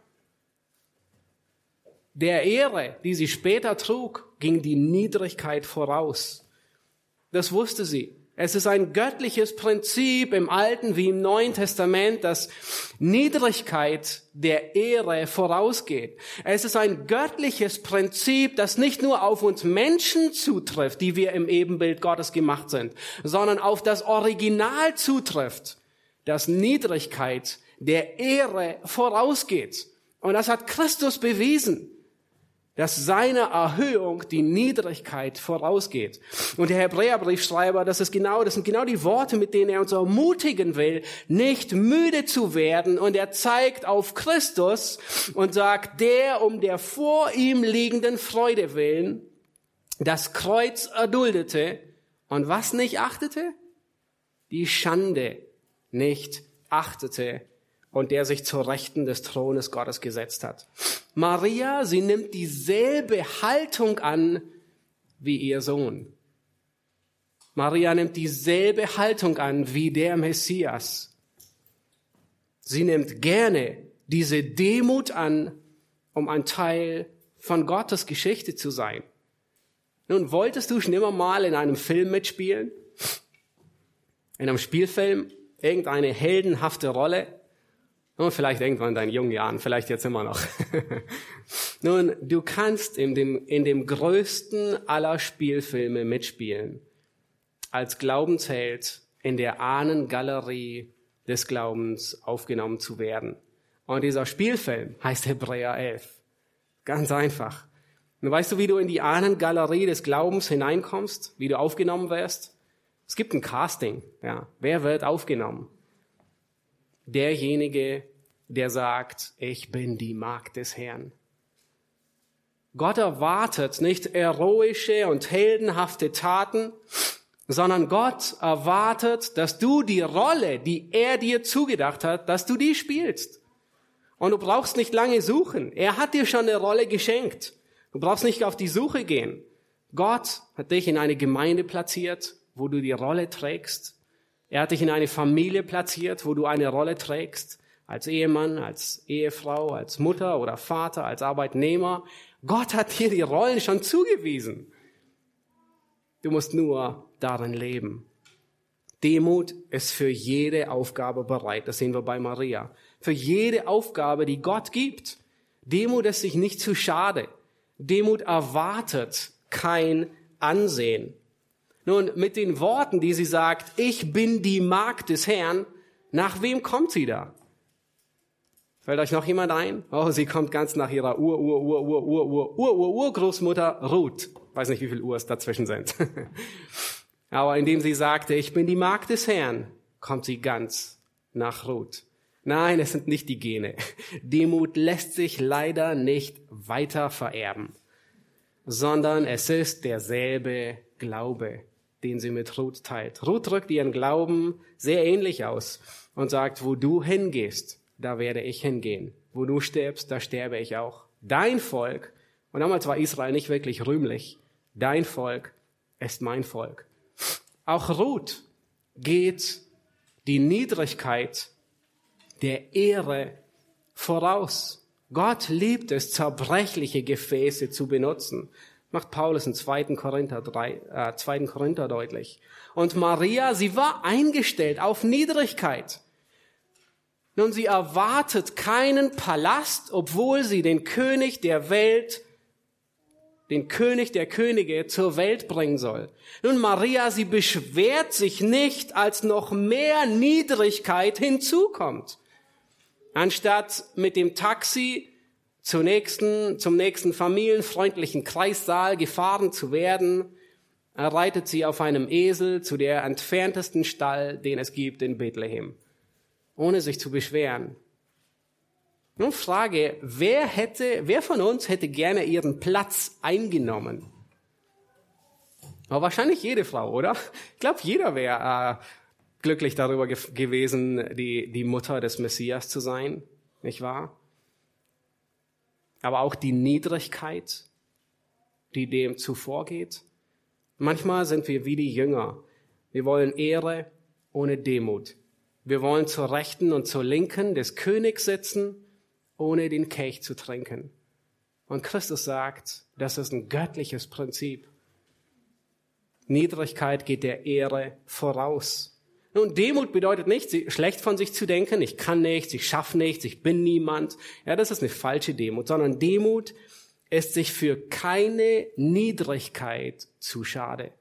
Der Ehre, die sie später trug, ging die Niedrigkeit voraus. Das wusste sie. Es ist ein göttliches Prinzip im Alten wie im Neuen Testament, dass Niedrigkeit der Ehre vorausgeht. Es ist ein göttliches Prinzip, das nicht nur auf uns Menschen zutrifft, die wir im Ebenbild Gottes gemacht sind, sondern auf das Original zutrifft, dass Niedrigkeit der Ehre vorausgeht. Und das hat Christus bewiesen, dass seine Erhöhung die Niedrigkeit vorausgeht. Und der Hebräerbriefschreiber, das ist genau, das sind genau die Worte, mit denen er uns ermutigen will, nicht müde zu werden. Und er zeigt auf Christus und sagt, der um der vor ihm liegenden Freude willen das Kreuz erduldete und was nicht achtete? Die Schande nicht achtete. Und der sich zur Rechten des Thrones Gottes gesetzt hat. Maria, sie nimmt dieselbe Haltung an wie ihr Sohn. Maria nimmt dieselbe Haltung an wie der Messias. Sie nimmt gerne diese Demut an, um ein Teil von Gottes Geschichte zu sein. Nun, wolltest du schon immer mal in einem Film mitspielen? In einem Spielfilm? Irgendeine heldenhafte Rolle? Und vielleicht irgendwann in deinen jungen Jahren, vielleicht jetzt immer noch. Nun, du kannst in dem, in dem größten aller Spielfilme mitspielen, als Glaubensheld in der Ahnengalerie des Glaubens aufgenommen zu werden. Und dieser Spielfilm heißt Hebräer elf. Ganz einfach. Und weißt du, wie du in die Ahnengalerie des Glaubens hineinkommst, wie du aufgenommen wirst? Es gibt ein Casting. Ja. Wer wird aufgenommen? Derjenige, der sagt, ich bin die Magd des Herrn. Gott erwartet nicht heroische und heldenhafte Taten, sondern Gott erwartet, dass du die Rolle, die er dir zugedacht hat, dass du die spielst. Und du brauchst nicht lange suchen. Er hat dir schon eine Rolle geschenkt. Du brauchst nicht auf die Suche gehen. Gott hat dich in eine Gemeinde platziert, wo du die Rolle trägst. Er hat dich in eine Familie platziert, wo du eine Rolle trägst, als Ehemann, als Ehefrau, als Mutter oder Vater, als Arbeitnehmer. Gott hat dir die Rollen schon zugewiesen. Du musst nur darin leben. Demut ist für jede Aufgabe bereit. Das sehen wir bei Maria. Für jede Aufgabe, die Gott gibt. Demut ist sich nicht zu schade. Demut erwartet kein Ansehen. Nun, mit den Worten, die sie sagt, ich bin die Magd des Herrn, nach wem kommt sie da? Fällt euch noch jemand ein? Oh, sie kommt ganz nach ihrer Ur, Ur, Ur, Ur, Ur, Ur, Ur, Ur, Urgroßmutter Ruth. Weiß nicht, wie viele Urs dazwischen sind. Aber indem sie sagte, ich bin die Magd des Herrn, kommt sie ganz nach Ruth. Nein, es sind nicht die Gene. Demut lässt sich leider nicht weiter vererben, sondern es ist derselbe Glaube, den sie mit Ruth teilt. Ruth drückt ihren Glauben sehr ähnlich aus und sagt, wo du hingehst, da werde ich hingehen. Wo du stirbst, da sterbe ich auch. Dein Volk, und damals war Israel nicht wirklich rühmlich, dein Volk ist mein Volk. Auch Ruth geht die Niedrigkeit der Ehre voraus. Gott liebt es, zerbrechliche Gefäße zu benutzen. Macht Paulus in zweiten Korinther drei, äh, zweiten Korinther deutlich. Und Maria, sie war eingestellt auf Niedrigkeit. Nun, sie erwartet keinen Palast, obwohl sie den König der Welt, den König der Könige zur Welt bringen soll. Nun, Maria, sie beschwert sich nicht, als noch mehr Niedrigkeit hinzukommt. Anstatt mit dem Taxi zur nächsten, zum nächsten familienfreundlichen Kreissaal gefahren zu werden, reitet sie auf einem Esel zu der entferntesten Stall, den es gibt in Bethlehem, ohne sich zu beschweren. Nun Frage, wer hätte, wer von uns hätte gerne ihren Platz eingenommen? Aber wahrscheinlich jede Frau, oder? Ich glaube, jeder wäre äh, glücklich darüber ge- gewesen, die, die Mutter des Messias zu sein, nicht wahr? Aber auch die Niedrigkeit, die dem zuvorgeht. Manchmal sind wir wie die Jünger. Wir wollen Ehre ohne Demut. Wir wollen zur Rechten und zur Linken des Königs sitzen, ohne den Kelch zu trinken. Und Christus sagt, das ist ein göttliches Prinzip. Niedrigkeit geht der Ehre voraus. Nun, Demut bedeutet nicht, schlecht von sich zu denken, ich kann nichts, ich schaffe nichts, ich bin niemand. Ja, das ist eine falsche Demut, sondern Demut ist sich für keine Niedrigkeit zu schade.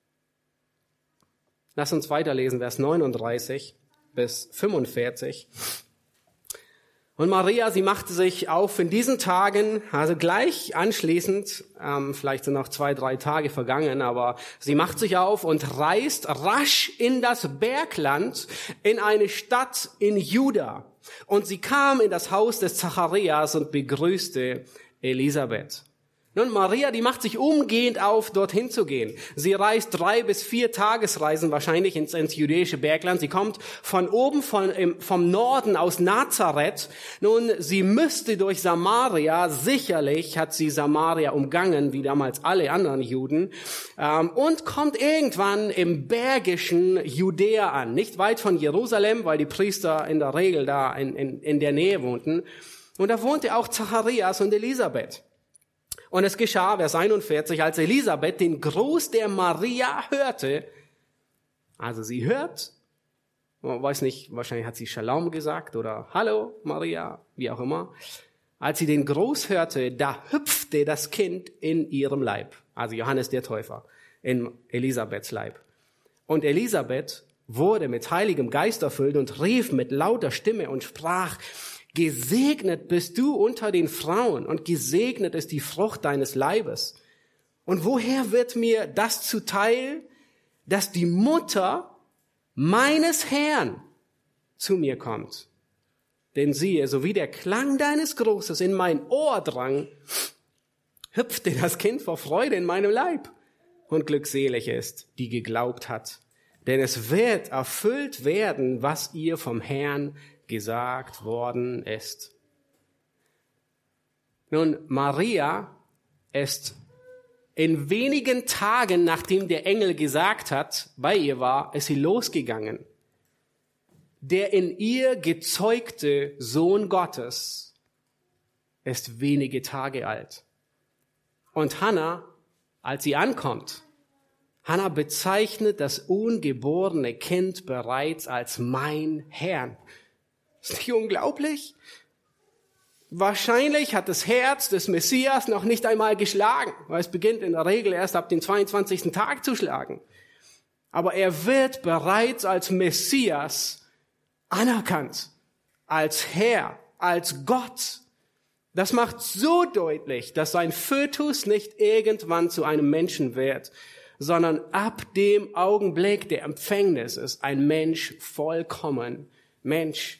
Lass uns weiterlesen, Vers neununddreißig bis fünfundvierzig. Und Maria, sie machte sich auf in diesen Tagen, also gleich anschließend, ähm, vielleicht sind noch zwei, drei Tage vergangen, aber sie macht sich auf und reist rasch in das Bergland, in eine Stadt in Juda. Und sie kam in das Haus des Zacharias und begrüßte Elisabeth. Nun, Maria, die macht sich umgehend auf, dorthin zu gehen. Sie reist drei bis vier Tagesreisen wahrscheinlich ins, ins jüdische Bergland. Sie kommt von oben, von, im, vom Norden aus Nazareth. Nun, sie müsste durch Samaria, sicherlich hat sie Samaria umgangen, wie damals alle anderen Juden, ähm, und kommt irgendwann im bergischen Judäa an. Nicht weit von Jerusalem, weil die Priester in der Regel da in, in, in der Nähe wohnten. Und da wohnte auch Zacharias und Elisabeth. Und es geschah, Vers einundvierzig, als Elisabeth den Gruß der Maria hörte, also sie hört, man weiß nicht, wahrscheinlich hat sie Shalom gesagt oder Hallo Maria, wie auch immer. Als sie den Gruß hörte, da hüpfte das Kind in ihrem Leib, also Johannes der Täufer, in Elisabeths Leib. Und Elisabeth wurde mit Heiligem Geist erfüllt und rief mit lauter Stimme und sprach, gesegnet bist du unter den Frauen und gesegnet ist die Frucht deines Leibes. Und woher wird mir das zuteil, dass die Mutter meines Herrn zu mir kommt? Denn siehe, so wie der Klang deines Grußes in mein Ohr drang, hüpfte das Kind vor Freude in meinem Leib. Und glückselig ist, die geglaubt hat. Denn es wird erfüllt werden, was ihr vom Herrn gesagt worden ist. Nun, Maria ist in wenigen Tagen, nachdem der Engel gesagt hat, bei ihr war, ist sie losgegangen. Der in ihr gezeugte Sohn Gottes ist wenige Tage alt. Und Hannah, als sie ankommt, Hannah bezeichnet das ungeborene Kind bereits als mein Herrn. Ist nicht unglaublich? Wahrscheinlich hat das Herz des Messias noch nicht einmal geschlagen, weil es beginnt in der Regel erst ab dem zweiundzwanzigsten Tag zu schlagen. Aber er wird bereits als Messias anerkannt, als Herr, als Gott. Das macht so deutlich, dass sein Fötus nicht irgendwann zu einem Menschen wird, sondern ab dem Augenblick der Empfängnis ist ein Mensch vollkommen Mensch.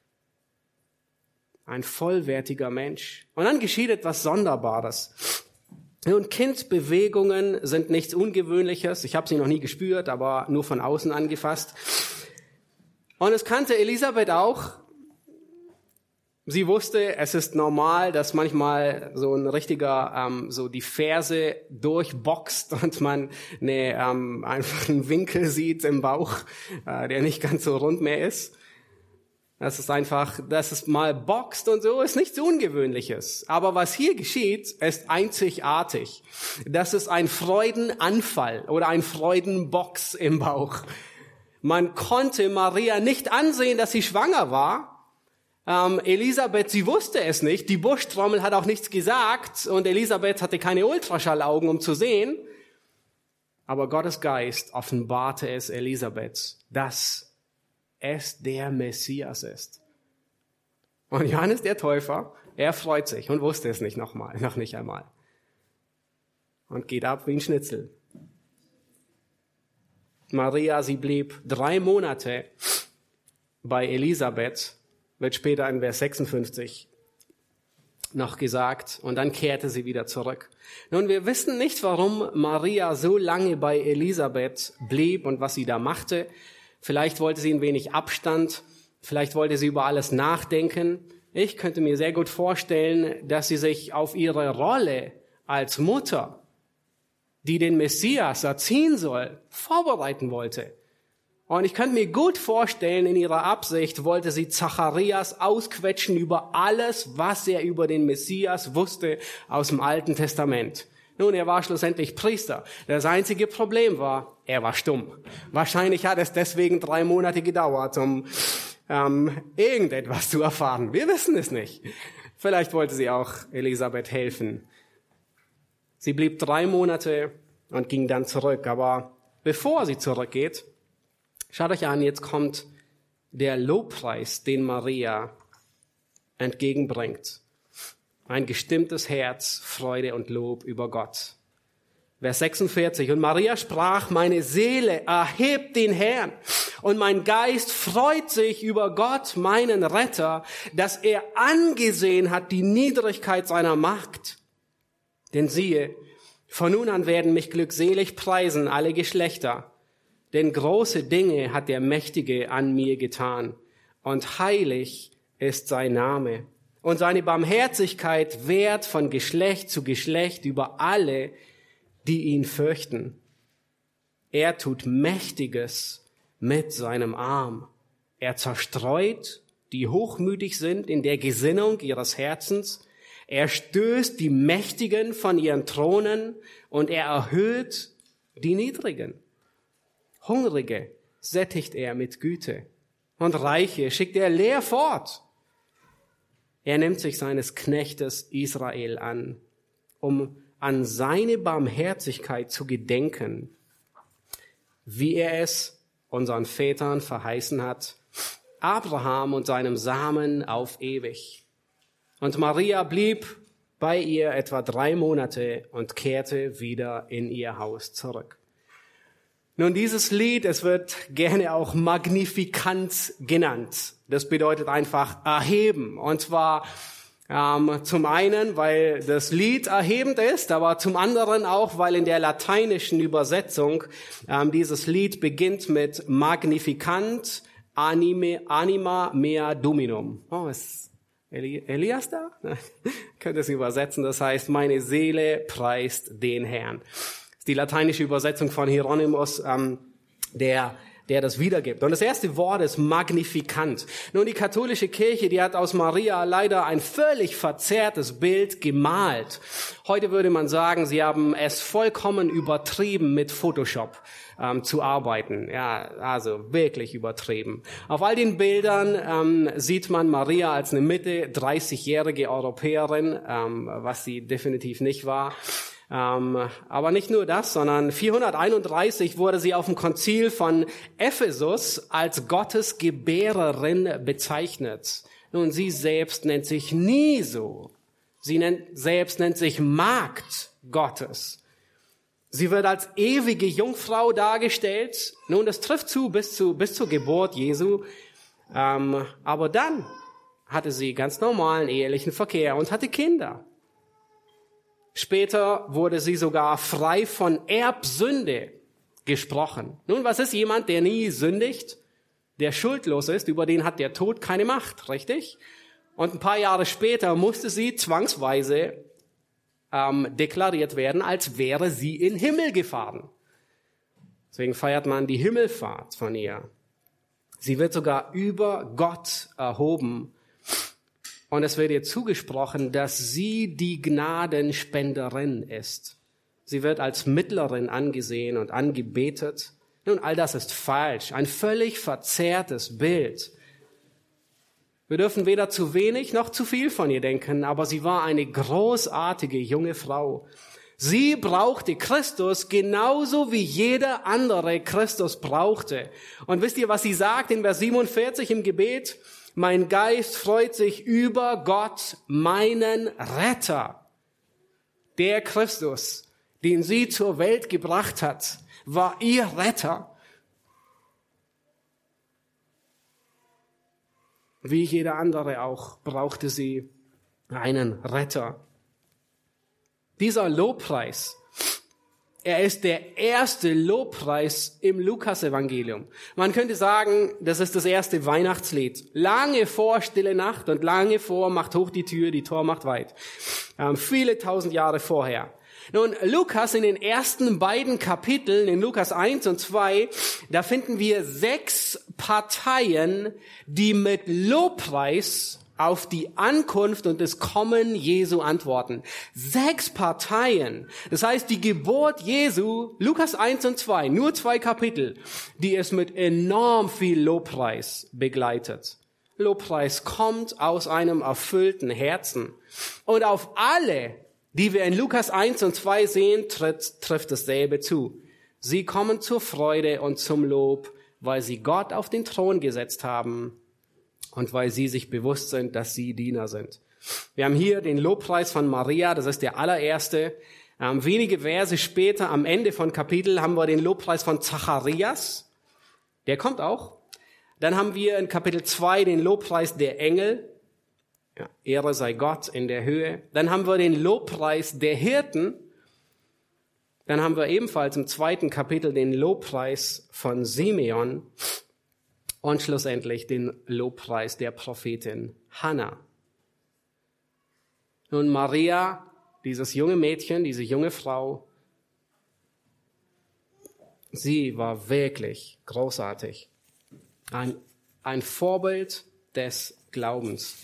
Ein vollwertiger Mensch. Und dann geschieht etwas Sonderbares. Und Kindbewegungen sind nichts Ungewöhnliches. Ich habe sie noch nie gespürt, aber nur von außen angefasst. Und es kannte Elisabeth auch. Sie wusste, es ist normal, dass manchmal so ein richtiger, ähm, so die Ferse durchboxt und man ne, ähm, einfach einen Winkel sieht im Bauch, äh, der nicht ganz so rund mehr ist. Das ist einfach, dass es mal boxt und so, ist nichts Ungewöhnliches. Aber was hier geschieht, ist einzigartig. Das ist ein Freudenanfall oder ein Freudenbox im Bauch. Man konnte Maria nicht ansehen, dass sie schwanger war, Ähm, Elisabeth, sie wusste es nicht. Die Buschtrommel hat auch nichts gesagt und Elisabeth hatte keine Ultraschallaugen, um zu sehen. Aber Gottes Geist offenbarte es Elisabeth, dass es der Messias ist. Und Johannes der Täufer, er freut sich und wusste es nicht nochmal, noch nicht einmal. Und geht ab wie ein Schnitzel. Maria, sie blieb drei Monate bei Elisabeth, wird später in Vers sechsundfünfzig noch gesagt, und dann kehrte sie wieder zurück. Nun, wir wissen nicht, warum Maria so lange bei Elisabeth blieb und was sie da machte. Vielleicht wollte sie ein wenig Abstand, vielleicht wollte sie über alles nachdenken. Ich könnte mir sehr gut vorstellen, dass sie sich auf ihre Rolle als Mutter, die den Messias erziehen soll, vorbereiten wollte. Und ich könnte mir gut vorstellen, in ihrer Absicht wollte sie Zacharias ausquetschen über alles, was er über den Messias wusste aus dem Alten Testament. Nun, er war schlussendlich Priester. Das einzige Problem war, er war stumm. Wahrscheinlich hat es deswegen drei Monate gedauert, um ähm, irgendetwas zu erfahren. Wir wissen es nicht. Vielleicht wollte sie auch Elisabeth helfen. Sie blieb drei Monate und ging dann zurück. Aber bevor sie zurückgeht, schaut euch an, jetzt kommt der Lobpreis, den Maria entgegenbringt. Ein gestimmtes Herz, Freude und Lob über Gott. Vers sechsundvierzig. Und Maria sprach, meine Seele erhebt den Herrn und mein Geist freut sich über Gott, meinen Retter, dass er angesehen hat die Niedrigkeit seiner Macht. Denn siehe, von nun an werden mich glückselig preisen alle Geschlechter. Denn große Dinge hat der Mächtige an mir getan, und heilig ist sein Name. Und seine Barmherzigkeit währt von Geschlecht zu Geschlecht über alle, die ihn fürchten. Er tut Mächtiges mit seinem Arm. Er zerstreut, die hochmütig sind in der Gesinnung ihres Herzens. Er stößt die Mächtigen von ihren Thronen und er erhöht die Niedrigen. Hungrige sättigt er mit Güte und Reiche schickt er leer fort. Er nimmt sich seines Knechtes Israel an, um an seine Barmherzigkeit zu gedenken, wie er es unseren Vätern verheißen hat, Abraham und seinem Samen auf ewig. Und Maria blieb bei ihr etwa drei Monate und kehrte wieder in ihr Haus zurück. Nun, dieses Lied, es wird gerne auch Magnificat genannt. Das bedeutet einfach erheben. Und zwar ähm, zum einen, weil das Lied erhebend ist, aber zum anderen auch, weil in der lateinischen Übersetzung ähm, dieses Lied beginnt mit Magnificant anime, anima mea dominum. Oh, ist Eli- Elias da? Könnt ihr es übersetzen? Das heißt, meine Seele preist den Herrn. Die lateinische Übersetzung von Hieronymus, ähm, der der das wiedergibt. Und das erste Wort ist Magnificat. Nun, die katholische Kirche, die hat aus Maria leider ein völlig verzerrtes Bild gemalt. Heute würde man sagen, sie haben es vollkommen übertrieben, mit Photoshop ähm, zu arbeiten. Ja, also wirklich übertrieben. Auf all den Bildern ähm, sieht man Maria als eine Mitte dreißigjährige Europäerin, ähm, was sie definitiv nicht war. Ähm, aber nicht nur das, sondern vierhunderteinunddreißig wurde sie auf dem Konzil von Ephesus als Gottes Gebärerin bezeichnet. Nun, sie selbst nennt sich nie so. Sie nennt, selbst nennt sich Magd Gottes. Sie wird als ewige Jungfrau dargestellt. Nun, das trifft zu bis, zu, bis zur Geburt Jesu. Ähm, aber dann hatte sie ganz normalen ehelichen Verkehr und hatte Kinder. Später wurde sie sogar frei von Erbsünde gesprochen. Nun, was ist jemand, der nie sündigt, der schuldlos ist, über den hat der Tod keine Macht, richtig? Und ein paar Jahre später musste sie zwangsweise ähm, deklariert werden, als wäre sie in den Himmel gefahren. Deswegen feiert man die Himmelfahrt von ihr. Sie wird sogar über Gott erhoben. Und es wird ihr zugesprochen, dass sie die Gnadenspenderin ist. Sie wird als Mittlerin angesehen und angebetet. Nun, all das ist falsch. Ein völlig verzerrtes Bild. Wir dürfen weder zu wenig noch zu viel von ihr denken, aber sie war eine großartige junge Frau. Sie brauchte Christus genauso wie jeder andere Christus brauchte. Und wisst ihr, was sie sagt in Vers siebenundvierzig im Gebet? Mein Geist freut sich über Gott, meinen Retter. Der Christus, den sie zur Welt gebracht hat, war ihr Retter. Wie jeder andere auch brauchte sie einen Retter. Dieser Lobpreis, er ist der erste Lobpreis im Lukas-Evangelium. Man könnte sagen, das ist das erste Weihnachtslied. Lange vor Stille Nacht und lange vor Macht hoch die Tür, die Tor macht weit. Ähm, viele tausend Jahre vorher. Nun, Lukas in den ersten beiden Kapiteln, in Lukas eins und zwei, da finden wir sechs Parteien, die mit Lobpreis auf die Ankunft und das Kommen Jesu antworten. Sechs Parteien. Das heißt, die Geburt Jesu, Lukas eins und zwei, nur zwei Kapitel, die es mit enorm viel Lobpreis begleitet. Lobpreis kommt aus einem erfüllten Herzen. Und auf alle, die wir in Lukas eins und zwei sehen, tritt, trifft dasselbe zu. Sie kommen zur Freude und zum Lob, weil sie Gott auf den Thron gesetzt haben und weil sie sich bewusst sind, dass sie Diener sind. Wir haben hier den Lobpreis von Maria, das ist der allererste. Ähm, wenige Verse später, am Ende von Kapitel, haben wir den Lobpreis von Zacharias. Der kommt auch. Dann haben wir in Kapitel zwei den Lobpreis der Engel. Ja, Ehre sei Gott in der Höhe. Dann haben wir den Lobpreis der Hirten. Dann haben wir ebenfalls im zweiten Kapitel den Lobpreis von Simeon und schlussendlich den Lobpreis der Prophetin Hannah. Nun, Maria, dieses junge Mädchen, diese junge Frau, sie war wirklich großartig. Ein, ein Vorbild des Glaubens.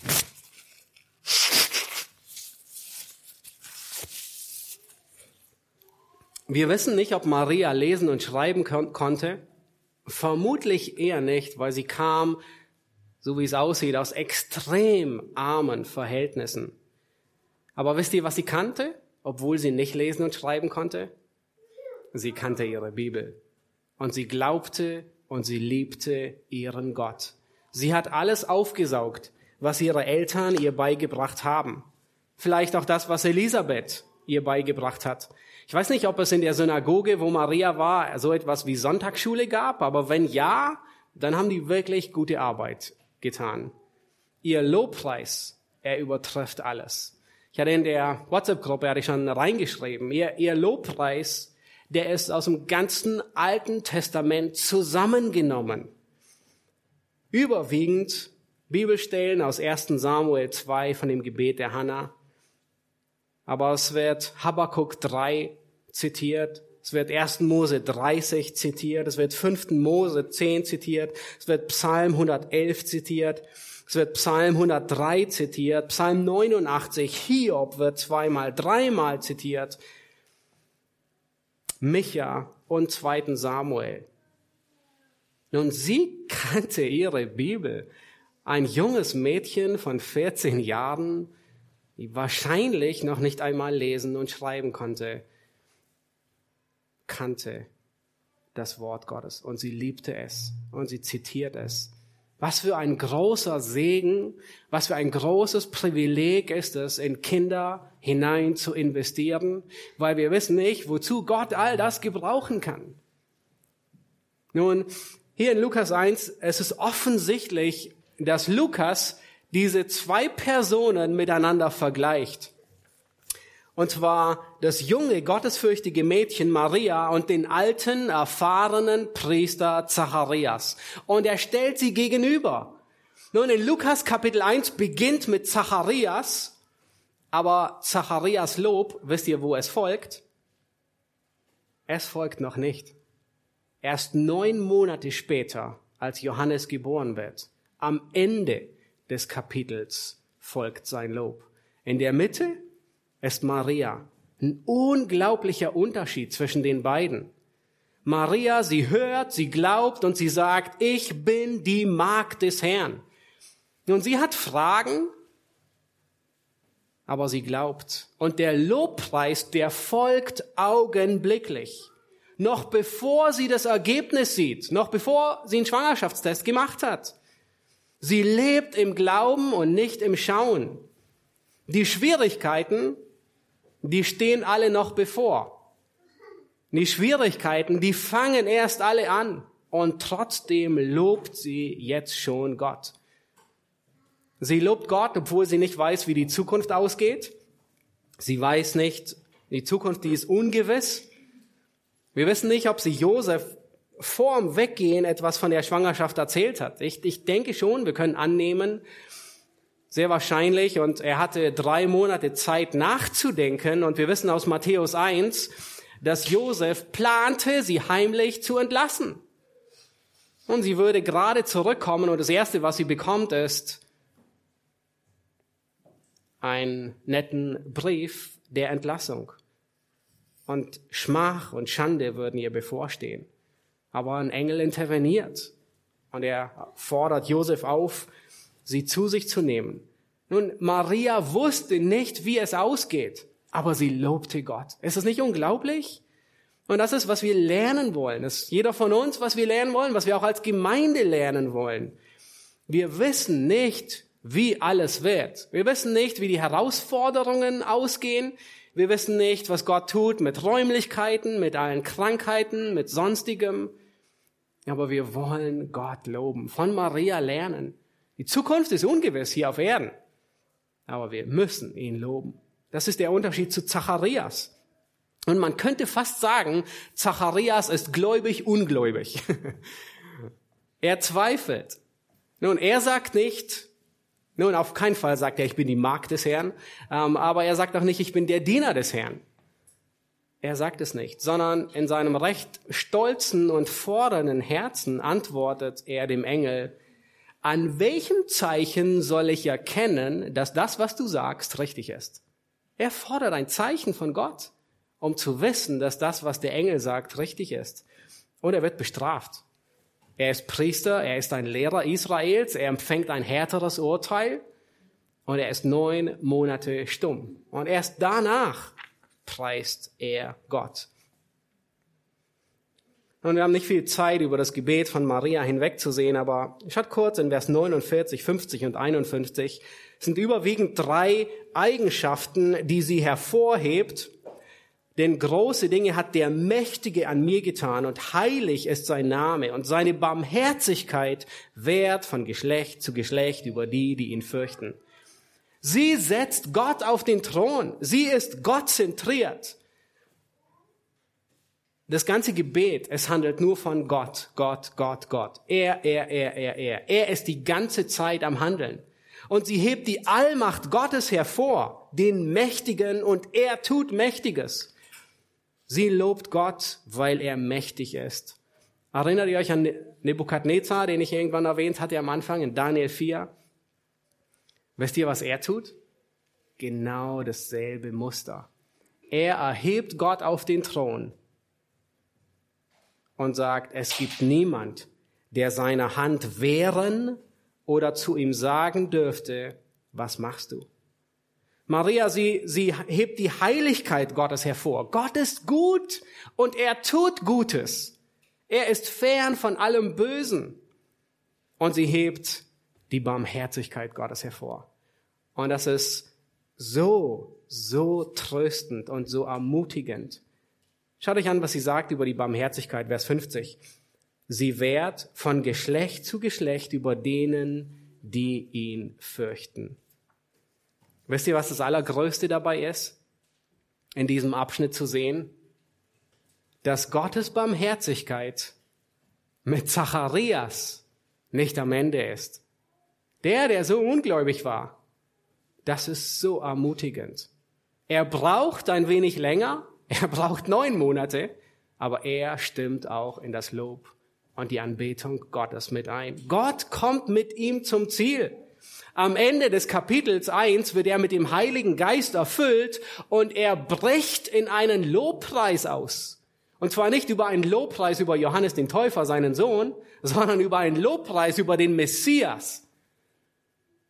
Wir wissen nicht, ob Maria lesen und schreiben kon- konnte. Vermutlich eher nicht, weil sie kam, so wie es aussieht, aus extrem armen Verhältnissen. Aber wisst ihr, was sie kannte, obwohl sie nicht lesen und schreiben konnte? Sie kannte ihre Bibel. Und sie glaubte und sie liebte ihren Gott. Sie hat alles aufgesaugt, was ihre Eltern ihr beigebracht haben. Vielleicht auch das, was Elisabeth ihr beigebracht hat. Ich weiß nicht, ob es in der Synagoge, wo Maria war, so etwas wie Sonntagsschule gab, aber wenn ja, dann haben die wirklich gute Arbeit getan. Ihr Lobpreis, er übertrifft alles. Ich hatte in der WhatsApp-Gruppe, hatte ich schon reingeschrieben, ihr, ihr Lobpreis, der ist aus dem ganzen Alten Testament zusammengenommen. Überwiegend Bibelstellen aus ersten Samuel zwei von dem Gebet der Hannah. Aber es wird Habakkuk drei zitiert, es wird ersten Mose dreißig zitiert, es wird fünften Mose zehn zitiert, es wird Psalm hundertelf zitiert, es wird Psalm hundertdrei zitiert, Psalm neunundachtzig, Hiob wird zweimal, dreimal zitiert, Micha und zweiten Samuel. Nun, sie kannte ihre Bibel. Ein junges Mädchen von vierzehn Jahren, die wahrscheinlich noch nicht einmal lesen und schreiben konnte, kannte das Wort Gottes und sie liebte es und sie zitiert es. Was für ein großer Segen, was für ein großes Privileg ist es, in Kinder hinein zu investieren, weil wir wissen nicht, wozu Gott all das gebrauchen kann. Nun, hier in Lukas eins, es ist offensichtlich, dass Lukas diese zwei Personen miteinander vergleicht. Und zwar das junge, gottesfürchtige Mädchen Maria und den alten, erfahrenen Priester Zacharias. Und er stellt sie gegenüber. Nun, in Lukas Kapitel eins beginnt mit Zacharias, aber Zacharias Lob, wisst ihr, wo es folgt? Es folgt noch nicht. Erst neun Monate später, als Johannes geboren wird, am Ende des Kapitels folgt sein Lob. In der Mitte ist Maria. Ein unglaublicher Unterschied zwischen den beiden. Maria, sie hört, sie glaubt und sie sagt, ich bin die Magd des Herrn. Nun, sie hat Fragen, aber sie glaubt. Und der Lobpreis, der folgt augenblicklich. Noch bevor sie das Ergebnis sieht, noch bevor sie einen Schwangerschaftstest gemacht hat. Sie lebt im Glauben und nicht im Schauen. Die Schwierigkeiten, die stehen alle noch bevor. Die Schwierigkeiten, die fangen erst alle an. Und trotzdem lobt sie jetzt schon Gott. Sie lobt Gott, obwohl sie nicht weiß, wie die Zukunft ausgeht. Sie weiß nicht, die Zukunft, die ist ungewiss. Wir wissen nicht, ob sie Josef vor dem Weggehen etwas von der Schwangerschaft erzählt hat. Ich, ich denke schon, wir können annehmen, sehr wahrscheinlich. Und er hatte drei Monate Zeit nachzudenken. Und wir wissen aus Matthäus eins, dass Josef plante, sie heimlich zu entlassen. Und sie würde gerade zurückkommen und das Erste, was sie bekommt, ist einen netten Brief der Entlassung. Und Schmach und Schande würden ihr bevorstehen. Aber ein Engel interveniert und er fordert Josef auf, sie zu sich zu nehmen. Nun, Maria wusste nicht, wie es ausgeht, aber sie lobte Gott. Ist das nicht unglaublich? Und das ist, was wir lernen wollen. Das ist jeder von uns, was wir lernen wollen, was wir auch als Gemeinde lernen wollen. Wir wissen nicht, wie alles wird. Wir wissen nicht, wie die Herausforderungen ausgehen. Wir wissen nicht, was Gott tut mit Räumlichkeiten, mit allen Krankheiten, mit Sonstigem. Aber wir wollen Gott loben, von Maria lernen. Die Zukunft ist ungewiss hier auf Erden. Aber wir müssen ihn loben. Das ist der Unterschied zu Zacharias. Und man könnte fast sagen, Zacharias ist gläubig, ungläubig. Er zweifelt. Nun, er sagt nicht, nun, auf keinen Fall sagt er, ich bin die Magd des Herrn, ähm, aber er sagt auch nicht, ich bin der Diener des Herrn. Er sagt es nicht, sondern in seinem recht stolzen und fordernden Herzen antwortet er dem Engel, an welchem Zeichen soll ich erkennen, dass das, was du sagst, richtig ist? Er fordert ein Zeichen von Gott, um zu wissen, dass das, was der Engel sagt, richtig ist. Und er wird bestraft. Er ist Priester, er ist ein Lehrer Israels, er empfängt ein härteres Urteil und er ist neun Monate stumm. Und erst danach preist er Gott. Und wir haben nicht viel Zeit, über das Gebet von Maria hinwegzusehen, aber schaut kurz in Vers neunundvierzig, fünfzig und einundfünfzig. Es sind überwiegend drei Eigenschaften, die sie hervorhebt. Denn große Dinge hat der Mächtige an mir getan und heilig ist sein Name und seine Barmherzigkeit währt von Geschlecht zu Geschlecht über die, die ihn fürchten. Sie setzt Gott auf den Thron. Sie ist gottzentriert. Das ganze Gebet, es handelt nur von Gott, Gott, Gott, Gott. Er, er, er, er, er. Er ist die ganze Zeit am Handeln. Und sie hebt die Allmacht Gottes hervor, den Mächtigen, und er tut Mächtiges. Sie lobt Gott, weil er mächtig ist. Erinnert ihr euch an Nebukadnezar, den ich irgendwann erwähnt hatte am Anfang in Daniel vier? Wisst ihr, was er tut? Genau dasselbe Muster. Er erhebt Gott auf den Thron und sagt, es gibt niemand, der seine Hand wehren oder zu ihm sagen dürfte, was machst du? Maria, sie, sie hebt die Heiligkeit Gottes hervor. Gott ist gut und er tut Gutes. Er ist fern von allem Bösen. Und sie hebt die Barmherzigkeit Gottes hervor. Und das ist so, so tröstend und so ermutigend. Schaut euch an, was sie sagt über die Barmherzigkeit, Vers fünfzig. Sie währt von Geschlecht zu Geschlecht über denen, die ihn fürchten. Wisst ihr, was das Allergrößte dabei ist, in diesem Abschnitt zu sehen? Dass Gottes Barmherzigkeit mit Zacharias nicht am Ende ist. Der, der so ungläubig war, das ist so ermutigend. Er braucht ein wenig länger, er braucht neun Monate, aber er stimmt auch in das Lob und die Anbetung Gottes mit ein. Gott kommt mit ihm zum Ziel. Am Ende des Kapitels eins wird er mit dem Heiligen Geist erfüllt und er bricht in einen Lobpreis aus. Und zwar nicht über einen Lobpreis über Johannes den Täufer, seinen Sohn, sondern über einen Lobpreis über den Messias.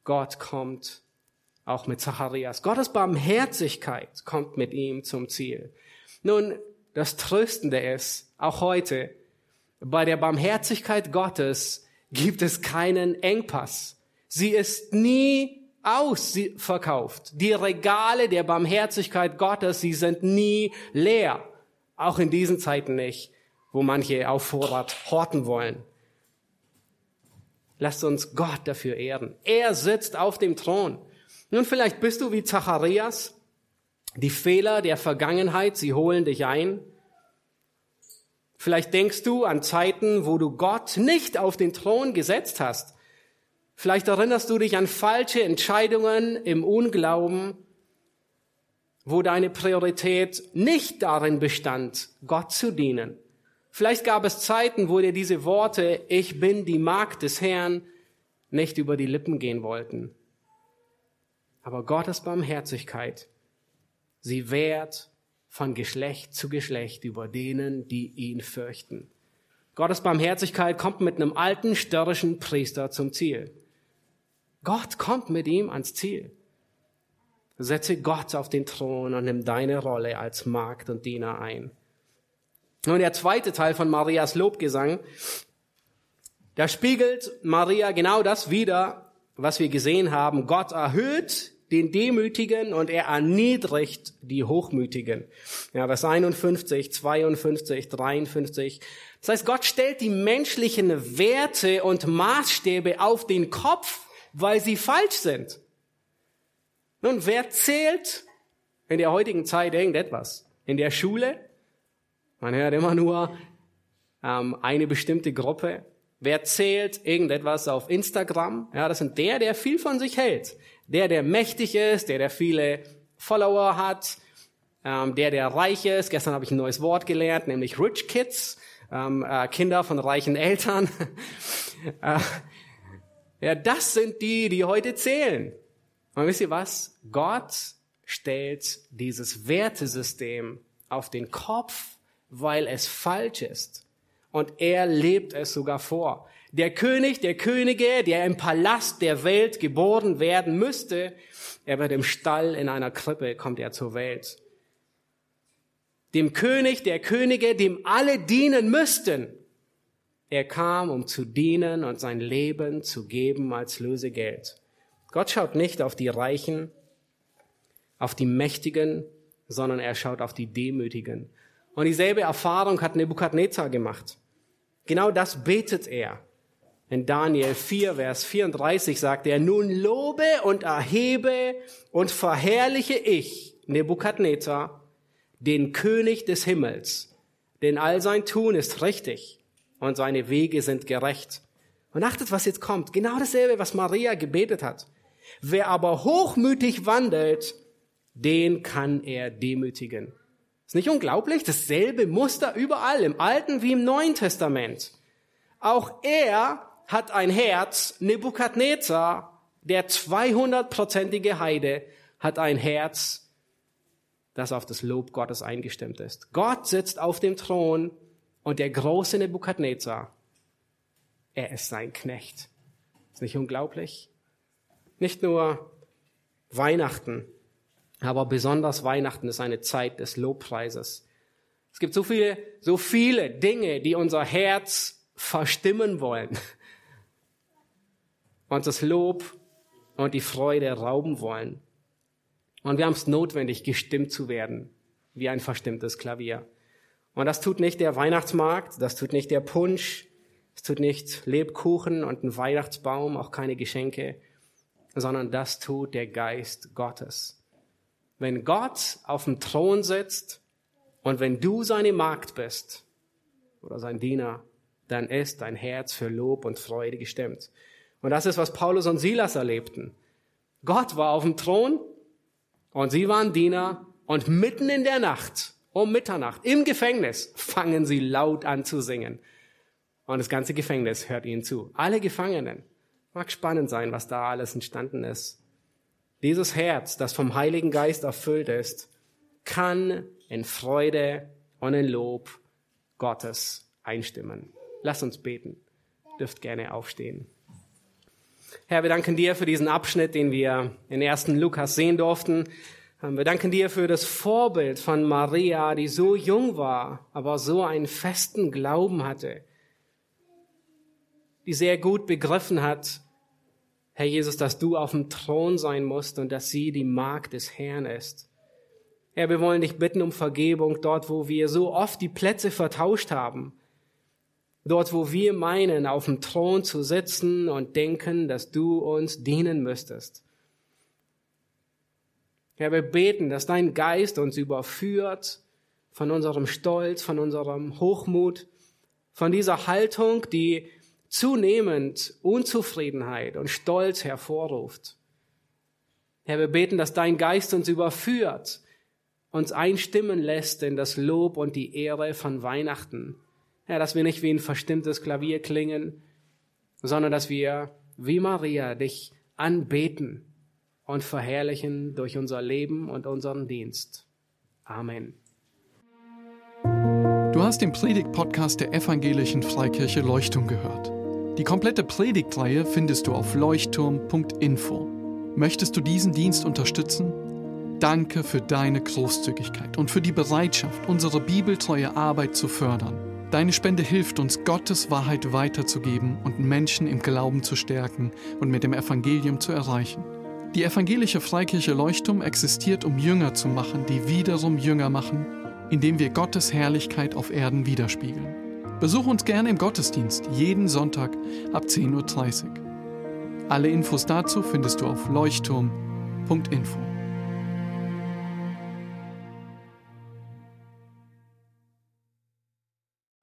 Gott kommt auch mit Zacharias. Gottes Barmherzigkeit kommt mit ihm zum Ziel. Nun, das Tröstende ist, auch heute, bei der Barmherzigkeit Gottes gibt es keinen Engpass. Sie ist nie ausverkauft. Die Regale der Barmherzigkeit Gottes, sie sind nie leer. Auch in diesen Zeiten nicht, wo manche auf Vorrat horten wollen. Lasst uns Gott dafür ehren. Er sitzt auf dem Thron. Nun, vielleicht bist du wie Zacharias. Die Fehler der Vergangenheit, sie holen dich ein. Vielleicht denkst du an Zeiten, wo du Gott nicht auf den Thron gesetzt hast. Vielleicht erinnerst du dich an falsche Entscheidungen im Unglauben, wo deine Priorität nicht darin bestand, Gott zu dienen. Vielleicht gab es Zeiten, wo dir diese Worte, ich bin die Magd des Herrn, nicht über die Lippen gehen wollten. Aber Gottes Barmherzigkeit, sie währt von Geschlecht zu Geschlecht über denen, die ihn fürchten. Gottes Barmherzigkeit kommt mit einem alten, störrischen Priester zum Ziel. Gott kommt mit ihm ans Ziel. Setze Gott auf den Thron und nimm deine Rolle als Magd und Diener ein. Und der zweite Teil von Marias Lobgesang, da spiegelt Maria genau das wider, was wir gesehen haben. Gott erhöht den Demütigen und er erniedrigt die Hochmütigen. Ja, Vers einundfünfzig, zweiundfünfzig, dreiundfünfzig. Das heißt, Gott stellt die menschlichen Werte und Maßstäbe auf den Kopf, weil sie falsch sind. Nun, wer zählt in der heutigen Zeit irgendetwas? In der Schule? Man hört immer nur ähm, eine bestimmte Gruppe. Wer zählt irgendetwas auf Instagram? Ja, das sind der, der viel von sich hält. Der, der mächtig ist, der, der viele Follower hat, ähm, der, der reich ist. Gestern habe ich ein neues Wort gelernt, nämlich Rich Kids, ähm, äh, Kinder von reichen Eltern. äh, ja, das sind die, die heute zählen. Und wisst ihr was? Gott stellt dieses Wertesystem auf den Kopf, weil es falsch ist. Und er lebt es sogar vor. Der König, der Könige, der im Palast der Welt geboren werden müsste, er wird im Stall in einer Krippe, kommt er zur Welt. Dem König, der Könige, dem alle dienen müssten. Er kam, um zu dienen und sein Leben zu geben als Lösegeld. Gott schaut nicht auf die Reichen, auf die Mächtigen, sondern er schaut auf die Demütigen. Und dieselbe Erfahrung hat Nebukadnezar gemacht. Genau das betet er. In Daniel vier, Vers vierunddreißig sagt er, nun lobe und erhebe und verherrliche ich, Nebukadnezar, den König des Himmels, denn all sein Tun ist richtig und seine Wege sind gerecht. Und achtet, was jetzt kommt. Genau dasselbe, was Maria gebetet hat. Wer aber hochmütig wandelt, den kann er demütigen. Ist nicht unglaublich? Dasselbe Muster überall, im Alten wie im Neuen Testament. Auch er hat ein Herz, Nebukadnezar, der zweihundertprozentige Heide, hat ein Herz, das auf das Lob Gottes eingestimmt ist. Gott sitzt auf dem Thron und der große Nebukadnezar, er ist sein Knecht. Ist nicht unglaublich? Nicht nur Weihnachten, aber besonders Weihnachten ist eine Zeit des Lobpreises. Es gibt so viele, so viele Dinge, die unser Herz verstimmen wollen. Uns das Lob und die Freude rauben wollen. Und wir haben es notwendig, gestimmt zu werden, wie ein verstimmtes Klavier. Und das tut nicht der Weihnachtsmarkt, das tut nicht der Punsch, es tut nicht Lebkuchen und ein Weihnachtsbaum, auch keine Geschenke, sondern das tut der Geist Gottes. Wenn Gott auf dem Thron sitzt und wenn du seine Magd bist oder sein Diener, dann ist dein Herz für Lob und Freude gestimmt. Und das ist, was Paulus und Silas erlebten. Gott war auf dem Thron und sie waren Diener und mitten in der Nacht, um Mitternacht, im Gefängnis, fangen sie laut an zu singen. Und das ganze Gefängnis hört ihnen zu. Alle Gefangenen. Mag spannend sein, was da alles entstanden ist. Dieses Herz, das vom Heiligen Geist erfüllt ist, kann in Freude und in Lob Gottes einstimmen. Lasst uns beten. Dürft gerne aufstehen. Herr, wir danken dir für diesen Abschnitt, den wir in ersten Lukas sehen durften. Wir danken dir für das Vorbild von Maria, die so jung war, aber so einen festen Glauben hatte, die sehr gut begriffen hat, Herr Jesus, dass du auf dem Thron sein musst und dass sie die Magd des Herrn ist. Herr, wir wollen dich bitten um Vergebung dort, wo wir so oft die Plätze vertauscht haben. Dort, wo wir meinen, auf dem Thron zu sitzen und denken, dass du uns dienen müsstest. Herr, wir beten, dass dein Geist uns überführt von unserem Stolz, von unserem Hochmut, von dieser Haltung, die zunehmend Unzufriedenheit und Stolz hervorruft. Herr, wir beten, dass dein Geist uns überführt, uns einstimmen lässt in das Lob und die Ehre von Weihnachten. Herr, dass wir nicht wie ein verstimmtes Klavier klingen, sondern dass wir wie Maria dich anbeten und verherrlichen durch unser Leben und unseren Dienst. Amen. Du hast den Predigt-Podcast der Evangelischen Freikirche Leuchtturm gehört. Die komplette Predigtreihe findest du auf leuchtturm punkt info. Möchtest du diesen Dienst unterstützen? Danke für deine Großzügigkeit und für die Bereitschaft, unsere bibeltreue Arbeit zu fördern. Deine Spende hilft uns, Gottes Wahrheit weiterzugeben und Menschen im Glauben zu stärken und mit dem Evangelium zu erreichen. Die Evangelische Freikirche Leuchtturm existiert, um Jünger zu machen, die wiederum Jünger machen, indem wir Gottes Herrlichkeit auf Erden widerspiegeln. Besuch uns gerne im Gottesdienst, jeden Sonntag ab zehn Uhr dreißig. Alle Infos dazu findest du auf leuchtturm punkt info.